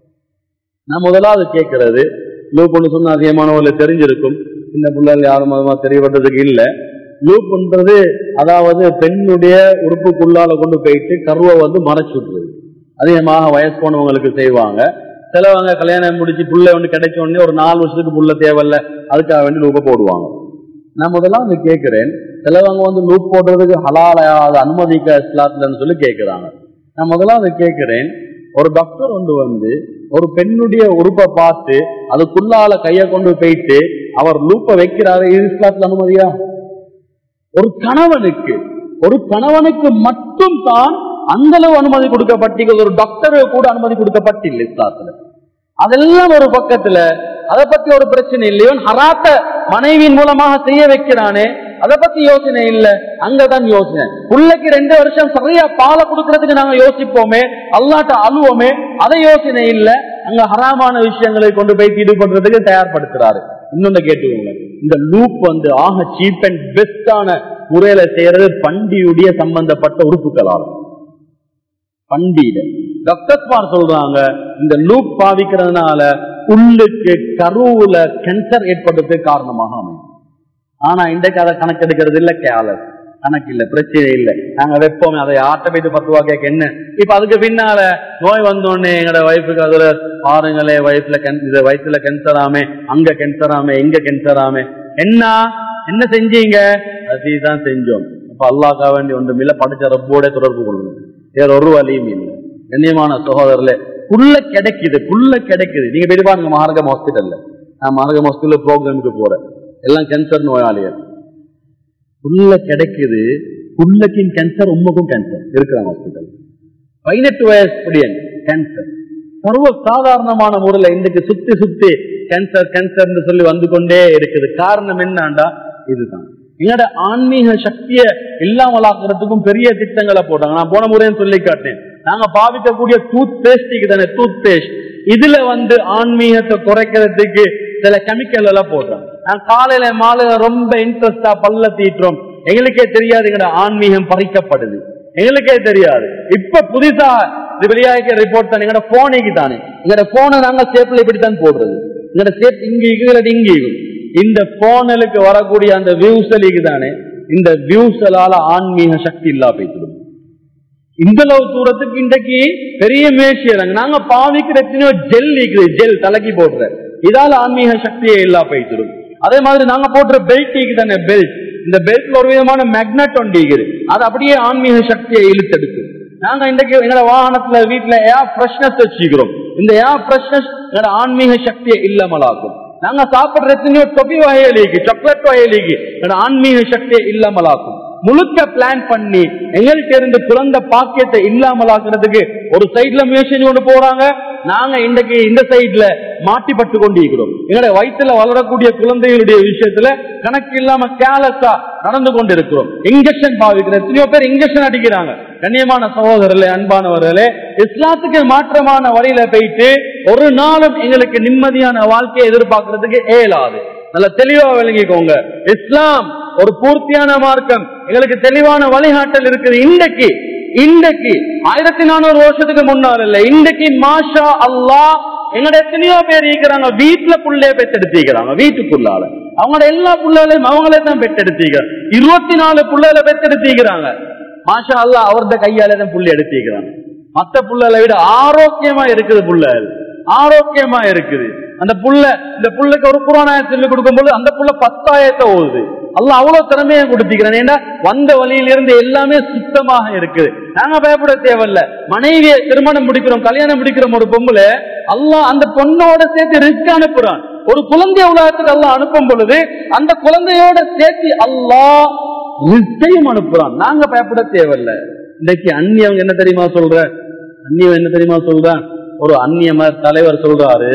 நான் முதலாவது கேட்கறது, லூப்னு சொன்ன அதிகமானவர்களை தெரிஞ்சிருக்கும், இந்த புள்ளல் யாரும் அதுமா தெரியப்பட்டதுக்கு இல்ல. லூப்ன்றது அதாவது பெண்ணுடைய உறுப்புக்குள்ளால கொண்டு போயிட்டு கருவை வந்து மறைச்சுடுறது. அதிகமாக வயசு போனவங்களுக்கு செய்வாங்க. சிலவங்க கல்யாணம் முடிச்சு புள்ள ஒன்று கிடைச்ச உடனே ஒரு நாலு வருஷத்துக்கு புள்ள தேவையில்ல, அதுக்காக வேண்டி லூப்பை போடுவாங்க. நான் முதல்ல வந்து கேட்கிறேன், சிலவங்க வந்து லூப் போடுறதுக்கு ஹலாலா அது அனுமதிக்க இஸ்லாத்துலன்னு சொல்லி கேட்கிறாங்க. நான் முதல்ல வந்து கேட்கிறேன், ஒரு டாக்டர் ஒன்று வந்து ஒரு பெண்ணுடைய உறுப்பை பார்த்து அதுக்குள்ளால கையை கொண்டு போயிட்டு அவர் லூப்பை வைக்கிறாரு, இது இஸ்லாத்துல அனுமதியா? ஒரு கணவனுக்கு ஒரு கணவனுக்கு மட்டும் தான் அந்த அளவு அனுமதி கொடுக்கப்பட்டிருக்கிறது. ஒரு டாக்டருக்கு கூட அனுமதி கொடுக்கப்பட்டில்லை இஸ்லாத்துல. அதெல்லாம் ஒரு பக்கத்துல, அதை பத்தி ஒரு பிரச்சனை இல்லையோ, ஹராத்த மனைவியின் மூலமாக செய்ய வைக்கிறானே அதை பத்தி யோசனை இல்லை. அங்கதான் யோசனை. பிள்ளைக்கு ரெண்டு வருஷம் சரியா பாலை கொடுக்கறதுக்கு நாங்க யோசிப்போமே, அல்லாட்ட அழுவோமே, அதை யோசனை இல்லை. அங்க ஹராமான விஷயங்களை கொண்டு போய் ஈடுபடுறதுக்கு தயார்படுத்துறாரு. இன்னொன்னு கேட்டுக்கோங்க, இந்த லூப் வந்து ஆக சீப் அண்ட் பெஸ்டான முறையில செய்யறது பண்டியுடைய சம்பந்தப்பட்ட உறுப்புகளால். பண்டியில டாக்டர் சொல்றாங்க, இந்த லூப் பாவிக்கிறதுனால உள்ளுக்கு கருவுல கேன்சர் ஏற்படுறதுக்கு காரணமாக அமையும். ஆனா இன்றைக்கு அதை கணக்கெடுக்கிறது இல்ல, கேலஸ் கணக்கு இல்ல, பிரச்சனை இல்லை, நாங்க வைப்போமே, அதை ஆட்ட போயிட்டு பத்துவா கேட்க என்ன. இப்ப அதுக்கு பின்னால நோய் வந்தோடனே எங்களோட வயசுக்கு அதுல பாருங்களே, வயசுல இது வயசுல கேன்சர் ஆமே, அங்க கேன்சர் ஆமே, இங்க கேன்சர் ஆமே, என்ன என்ன செஞ்சீங்க? அதுதான் செஞ்சோம். அப்ப அல்லாஹ்க்காக வேண்டி ஒன்றும் இல்ல, படிச்ச ரப்போட தொடர்பு கொள்ளணும், வேற ஒரு வழியும் இல்லை. கண்ணியமான சகோதரர்களே, புல்ல கிடைக்குது, புல்ல கிடைக்குது. நீங்க போய் பாருங்க மார்க்கம் ஹாஸ்பிட்டல்ல, நான் மார்க்கம் ஹாஸ்பிட்டல் ப்ரோக்ராமுக்கு போறேன், எல்லாம் கேன்சர் நோயாளிகள். புல்ல கிடைக்குது, புல்லக்கின் கேன்சர், உண்மைக்கும் கேன்சர் இருக்கிறாங்க ஹாஸ்பிட்டல். பதினெட்டு வயசு புடியன் கேன்சர் சர்வ சாதாரணமான முறையில் இன்றைக்கு சுத்தி சுத்தி கேன்சர் கேன்சர் சொல்லி வந்து கொண்டே இருக்குது. காரணம் என்னண்டா இதுதான். எங்களோட ஆன்மீக சக்தியை இல்லாமலாக்குறதுக்கும் பெரிய திட்டங்களை போட்டாங்க. நான் போன முறையும் சொல்லி காட்டேன், நாங்க பாவிக்கக்கூடிய டூத் பேஸ்ட் தானே, டூத் பேஸ்ட், இதுல வந்து ஆன்மீகத்தை குறைக்கிறதுக்கு சில கெமிக்கல் எல்லாம் போடுறாங்க. நான் காலையில மாலையில ரொம்ப இன்ட்ரெஸ்டா பல்ல தீட்டுறோம், எங்களுக்கே தெரியாது எங்களோட ஆன்மீகம் பறிக்கப்படுது, எங்களுக்கே தெரியாது. இப்ப புதுசா வெளியாக ரிப்போர்ட் தான், எங்களோட போனுக்கு தானே, எங்களோட போனை நாங்க சேப்ல இப்படித்தான் போடுறது, எங்களோட சேப் இங்க இங்க. இந்த போனலுக்கு வரக்கூடிய அந்த வியூசலுக்கு தானே, இந்த வியூசலால ஆன்மீக சக்தி இல்லா போயிடும். இந்த அளவு தூரத்துக்கு இன்றைக்கு பெரிய முயற்சி நாங்க பாவிக்கிற எத்தனையோ ஜெல் இருக்குது, ஜெல் தலைக்கு போடுற, இதால ஆன்மீக சக்தியை இல்லா போயிடும். அதே மாதிரி நாங்க போடுற பெல்ட் தானே, பெல்ட், இந்த பெல்ட்ல ஒரு விதமான மேக்னெட் ஒன்று இருக்குது, அது அப்படியே ஆன்மீக சக்தியை இழுத்தெடுக்கும். நாங்க இன்றைக்கு எங்களோட வாகனத்துல வீட்டுல ஏர் ஃப்ரெஷ்னஸ் வச்சுக்கிறோம், இந்த ஏர் ஃப்ரெஷ்னஸ் எங்களோட ஆன்மீக சக்தியை இல்லாமலாக்கும். நாங்க சாப்பிடுற எத்தனையோ டொபி வகையிலேக்கு, சாக்லேட் வகையிலேக்கு எங்களோட ஆன்மீக சக்தியை இல்லாமலாக்கும். முழுக்க பிளான் பண்ணி எங்கள்கிட்ட இருந்து குழந்தை பாக்கியத்தை இல்லாமல் ஆக்குறதுக்கு ஒரு சைட்ல முயற்சி கொண்டு போறாங்க. நாங்க இன்றைக்கு இந்த சைட்ல மாட்டிப்பட்டு கொண்டிருக்கிறோம். எங்களுடைய வயிற்றுல வளரக்கூடிய குழந்தைகளுடைய விஷயத்துல கணக்கு இல்லாம கேலஸா நடந்து கொண்டிருக்கிறோம். இன்ஜெக்ஷன் பாவிக்கிற எத்தனையோ பேர் இன்ஜெக்ஷன் அடிக்கிறாங்க. கண்ணியமான சகோதரர்களே, அன்பானவர்களே, இஸ்லாத்துக்கு மாற்றமான வழியில போயிட்டு ஒரு நாளும் எங்களுக்கு நிம்மதியான வாழ்க்கையை எதிர்பார்க்கறதுக்கு இயலாது. நல்ல தெளிவா விளங்கிக்கோங்க. இஸ்லாம் ஒரு பூர்த்தியான மார்க்கம். எங்களுக்கு தெளிவான வழிகாட்டல் இருக்குது. இன்றைக்கு இன்றைக்கு ஆயிரத்தி நானூறு வருஷத்துக்கு முன்னால் இல்ல, இன்றைக்கு மாஷா அல்லாஹ் எங்கட எத்தனையோ பேர் இருக்கிறாங்க வீட்டுல புள்ளைய பெற்றெடுத்திக்கிறாங்க. வீட்டுக்குள்ளால அவங்களோட எல்லா புள்ளைகளையும் அவங்களே தான் பெற்றெடுத்திக்கிறாங்க. இருபத்தி நாலு புள்ளைகளை பெற்றெடுத்திக்கிறாங்க. மாஷா அல்லாஹ் அவருடைய கையால தான் புள்ளி எடுத்திக்கிறாங்க. மற்ற புள்ளைகளை விட ஆரோக்கியமா இருக்குது. புள்ளைகள் ஆரோக்கியமா இருக்குது. அந்த புள்ள இந்த புள்ளைக்கு ஒரு குர்ஆன் சொல்லி கொடுக்கும் போது அந்த புள்ள பத்தாயிரத்தை ஓடுது. அல்லாஹ் அவ்வளவு திறமையை கொடுத்திருக்கிறான். ஏன்னா வந்த வழியிலிருந்து எல்லாமே சுத்தமாக இருக்குது. நாங்க பயப்பட தேவையில்ல. மனைவியை திருமணம் முடிக்கிறோம், கல்யாணம் முடிக்கிறோம் ஒரு பொம்பளை, அல்லாஹ் அந்த பொண்ணோட சேர்த்து ரிஸ்க் அனுப்புறான். ஒரு குழந்தைய உலகத்துக்கு அல்லாஹ் அனுப்பும் பொழுது அந்த குழந்தையோட சேர்த்து அல்லாஹ் ரிஸ்கையும் அனுப்புறான். நாங்க பயப்பட தேவையில்ல. இன்னைக்கு அந்நியவங்க என்ன தெரியுமா சொல்ற அந்நியவன் என்ன தெரியுமா சொல்றான் ஒரு அந்நியம தலைவர் சொல்றாரு,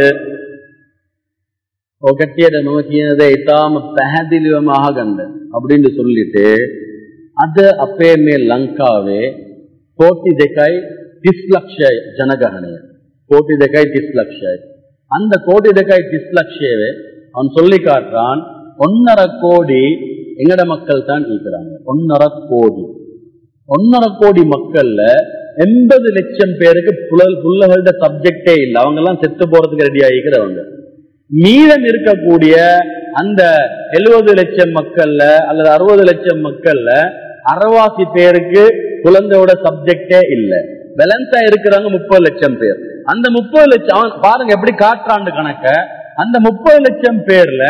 அப்படின்னு சொல்லிட்டு அது அப்பேமே லங்காவே கோட்டி தேக்காய் திஸ் லட்ச ஜனகணய கோட்டி தேக்காய் திஸ் லட்ச அந்த கோட்டி தேக்காய் திஸ் லட்சவே அவன் சொல்லி காட்டுறான். ஒன்னரை கோடி எங்கட மக்கள் தான் இருக்கிறாங்க. ஒன்னரை கோடி ஒன்னரை கோடி மக்கள்ல எண்பது லட்சம் பேருக்கு புலல் புள்ளகளோட சப்ஜெக்டே இல்லை. அவங்க எல்லாம் செத்து போறதுக்கு ரெடி ஆகிக்கிறவங்க. மீதம் இருக்கக்கூடிய அந்த எழுபது லட்சம் மக்கள்ல அல்லது அறுபது லட்சம் மக்கள்ல அறவாசி பேருக்கு குழந்தையோட சப்ஜெக்டே இல்ல. பேலன்ஸா இருக்கிறவங்க முப்பது லட்சம் பேர். அந்த முப்பது லட்சம் பாருங்க எப்படி காற்றாண்டு கணக்க. அந்த முப்பது லட்சம் பேர்ல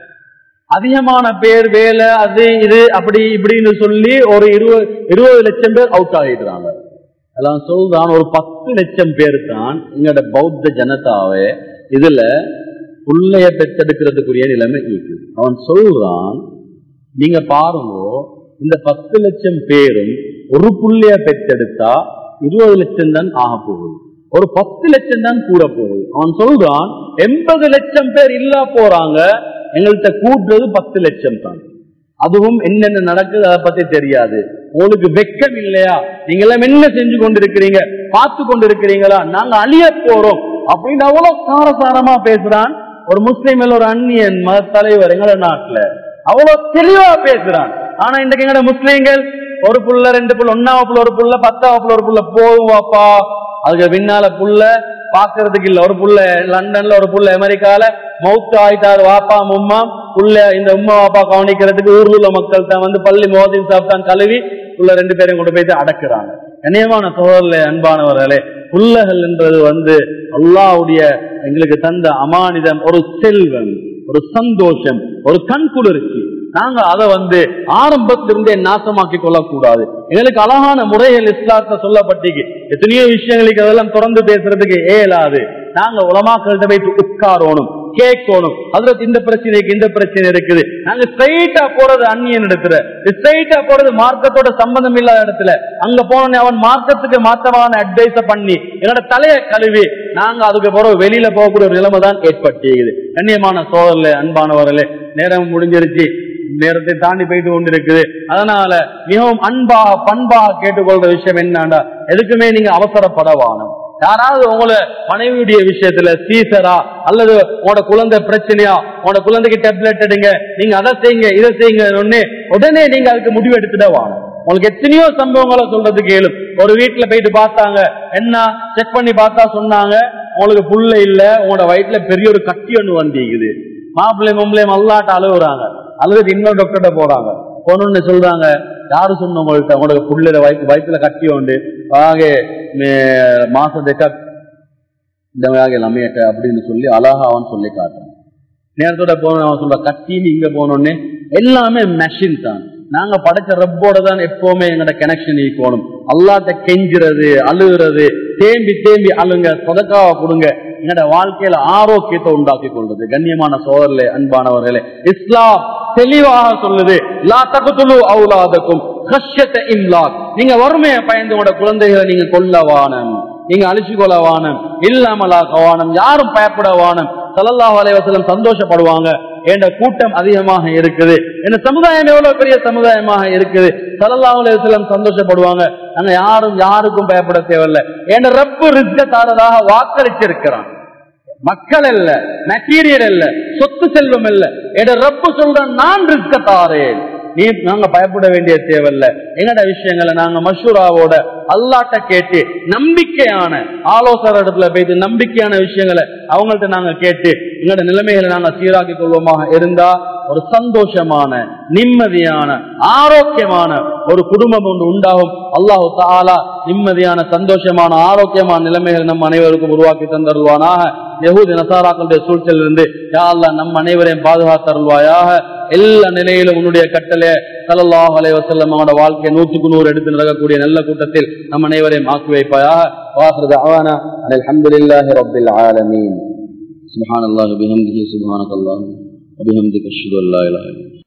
அதிகமான பேர் வேலை அது இது அப்படி இப்படின்னு சொல்லி ஒரு இருபது இருபது லட்சம் பேர் அவுட் ஆகிடுறாங்க. எல்லாம் சொல்றான் ஒரு பத்து லட்சம் பேர் தான் எங்களோட பௌத்த ஜனதாவே இதுல புள்ளைய பெற்றெடுக்கிறதுக்குரிய நிலைமை இருக்கு. அவன் சொல்றான், நீங்க பாருங்க, இந்த பத்து லட்சம் பேரும் ஒரு புள்ளைய பெற்றெடுத்தா இருபது லட்சம் தான் ஆக போகுது, ஒரு பத்து லட்சம் தான் கூட போகுது. அவன் சொல்றான் எண்பது லட்சம் பேர் இல்ல போறாங்க, எங்கள்கிட்ட கூட்டுறது பத்து லட்சம் தான். அதுவும் என்னென்ன நடக்குது அதை பத்தி தெரியாது. உங்களுக்கு வெக்கம் இல்லையா? நீங்க எல்லாம் என்ன செஞ்சு கொண்டிருக்கிறீங்க, பார்த்து கொண்டிருக்கிறீங்களா? நாங்க அழிய போறோம் அப்படின்னு அவ்வளவு சாரசாரமா பேசுறான். ஒரு முஸ்லீம் ஒரு அந்நியன் மத தலைவர் எங்களோட நாட்டுல அவ்வளவு தெளிவா பேசுறான். ஆனா இன்றைக்கு எங்கட முஸ்லீம்கள் ஒரு புள்ள ரெண்டு புள்ள ஒன்னாவப்புல ஒரு புள்ள பத்தாவப்புல ஒரு புள்ள போவாப்பா, அதுக்கு பின்னால புள்ள பாக்குறதுக்கு இல்ல. ஒரு புள்ள லண்டன்ல ஒரு புள்ள அமெரிக்கால மௌத்து ஆயிட்டாரு வாப்பா உம்மா புள்ள இந்த உம்மா வாப்பா கவனிக்கிறதுக்கு ஊர்ல உள்ள மக்கள் தான் வந்து பள்ளி மோதின் சாப்பிட்டான் கழுவி புள்ள ரெண்டு பேரையும் கொண்டு போயிட்டு அடக்குறாங்க. கண்ணியமான சோழர்களே, அன்பானவர்களே, புள்ளகள் என்றது வந்து அல்லாஹ்வுடைய எங்களுக்கு தந்த அமானிதம், ஒரு செல்வம், ஒரு சந்தோஷம், ஒரு கண் குளிர்ச்சி. நாங்க அதை வந்து ஆரம்பத்திலிருந்தே நாசமாக்கி கொள்ளக்கூடாது. எங்களுக்கு அழகான முறைகள் இஸ்லாத்துல சொல்லப்பட்டிருக்கு. எத்தனையோ விஷயங்களுக்கு அதெல்லாம் தொடர்ந்து பேசுறதுக்கு ஏலாது. நாங்க உலமாக்கள்கிட்ட போயிட்டு உட்காரணும், கேட்கணும். அதுல இந்த பிரச்சனைக்கு இந்த பிரச்சனை இருக்குது. நாங்க ஸ்ட்ரைட்டா போறது அந்நியன் இடத்துல, ஸ்ட்ரைட்டா போறது மார்க்கத்தோட சம்பந்தம் இல்லாத இடத்துல. அங்க போனோன்னு அவன் மார்க்கத்துக்கு மாற்றமான அட்வைஸ பண்ணி என்னோட தலைய கழுவி நாங்க அதுக்கு பிறகு வெளியில போகக்கூடிய ஒரு நிலைமை தான் ஏற்பட்டிருக்குது. கண்ணியமான சோதரில் அன்பானவர்களே, நேரம் முடிஞ்சிருச்சு, நேரத்தை தாண்டி போயிட்டு கொண்டிருக்குது. அதனால மிகவும் அன்பாக பண்பாக கேட்டுக்கொள்ற விஷயம் என்னண்டா, எதுக்குமே நீங்க அவசரப்படவானும். யாராவது உங்களோட மனைவியுடைய விஷயத்துல சீசரா அல்லது உங்களோட குழந்தை பிரச்சனையா, உங்களோட குழந்தைக்கு டேப்லெட் எடுங்க, நீங்க அதை செய்யுங்க இதை செய்யுங்க, உடனே நீங்க அதுக்கு முடிவு எடுத்துட்டா வாங்க. உங்களுக்கு எத்தனையோ சம்பவங்களை சொல்றது கேளு. ஒரு வீட்டுல போயிட்டு பார்த்தாங்க, என்ன செக் பண்ணி பார்த்தா சொன்னாங்க, உங்களுக்கு புள்ள இல்ல, உங்களோட வயிற்றுல பெரிய ஒரு கட்டி ஒண்ணு வந்திக்குது. மாப்பிள்ளை மம்பளையும் அல்லாட்ட அழுகுறாங்க. அழுது இன்னொரு டாக்டர்கிட்ட போறாங்க. போனோன்னு சொல்றாங்க, யாரு சொன்ன உங்கள்கிட்ட உங்களுக்கு புள்ள வயிற்று வயிற்றுல கட்டி உண்டு ஆகே மாசத்துக்க இந்த லமையட்ட அப்படின்னு சொல்லி அழகா அவன் சொல்லி காட்டுறான். நேரத்தோட போன அவன் சொல்ற கட்டின்னு இங்க போனோடனே எல்லாமே மெஷின் தான். நாங்க படைச்ச ரப்போட தான் எப்பவுமே எங்கட கனெக்ஷன் ஈக்கணும். அல்லாட்ட கெஞ்சுறது அழுகுறது, தேம்பி தேம்பி அழுங்க, சொதக்காவ கொடுங்க, எங்கட வாழ்க்கையில ஆரோக்கியத்தை உண்டாக்கி கொள்வது. கண்ணியமான சோதரர்களே, அன்பானவர்களே, இஸ்லாம் தெளிவாக சொல்லுது, லா தக்துலு அவுலாதக்கும், கஷ்யத்தை இம்லாக். நீங்க வறுமையை பயந்து உங்களோட குழந்தைகளை நீங்க கொல்லவானம், நீங்க அழிச்சு கொள்ளவானம், இல்லாமலாகவானம், யாரும் பயப்படவானம். ஸல்லல்லாஹு அலைஹி வஸல்லம் சந்தோஷப்படுவாங்க, என்ற கூட்டம் அதிகமாக இருக்குது, என் சமுதாயம் எவ்வளவு பெரிய சமுதாயமாக இருக்குது. ஸல்லல்லாஹு அலைஹி வஸல்லம் சந்தோஷப்படுவாங்க, நாங்க யாரும் யாருக்கும் பயப்பட தேவையில்லை, என்ற ரப்பு ரிஸ்க தாரதாக வாக்களிச்சிருக்கிறான். மக்கள் அல்ல, மெட்டீரியல் அல்ல, சொத்து செல்வம் அல்ல, என்ற ரப்பு சொல்றான் நான் ரிஸ்க தாரேன், நீ நாங்க பயப்பட வேண்டிய தேவையில்லை. எங்கட விஷயங்களை நாங்க மஷூராவோட அல்லாட்ட கேட்டு நம்பிக்கையான ஆலோசனை இடத்துல போயிட்டு நம்பிக்கையான விஷயங்களை அவங்கள்ட்ட நாங்க கேட்டு எங்களோட நிலைமைகளை நாங்க சீராக்கி கொள்வோமாக இருந்தா ஒரு சந்தோஷமான நிம்மதியான ஆரோக்கியமான ஒரு குடும்பம் ஒன்று உண்டாகும். அல்லாஹு தஆலா நிம்மதியான சந்தோஷமான ஆரோக்கியமான நிலைமைகள் நம் அனைவருக்கும் உருவாக்கி தந்தருள்வானாக. யஹூதி நசாராக்களுடைய சூழ்ச்சியிலிருந்து யா அல்லாஹ் நம் அனைவரையும் பாதுகாத்தருள்வாயாக. எல்லா நிலையிலும் உன்னுடைய கட்டளை ஸல்லல்லாஹு அலைஹி வஸல்லம் அவரோட வாழ்க்கை நூற்றுக்கு நூறு எடுத்து நடக்கக்கூடிய நல்ல கூட்டத்தில் நம் அனைவரையும் ஆக்கி வைப்பாயாக. வாஹிரு தஅவானா அல்ஹம்துலில்லாஹி ரப்பில் ஆலமீன். சுப்ஹானல்லாஹி வபிஹம்திஹி சுப்ஹானக்கல்லாஹு வபிஹம்திக அஷ்ஹது அல்லா இலாஹா இல்லா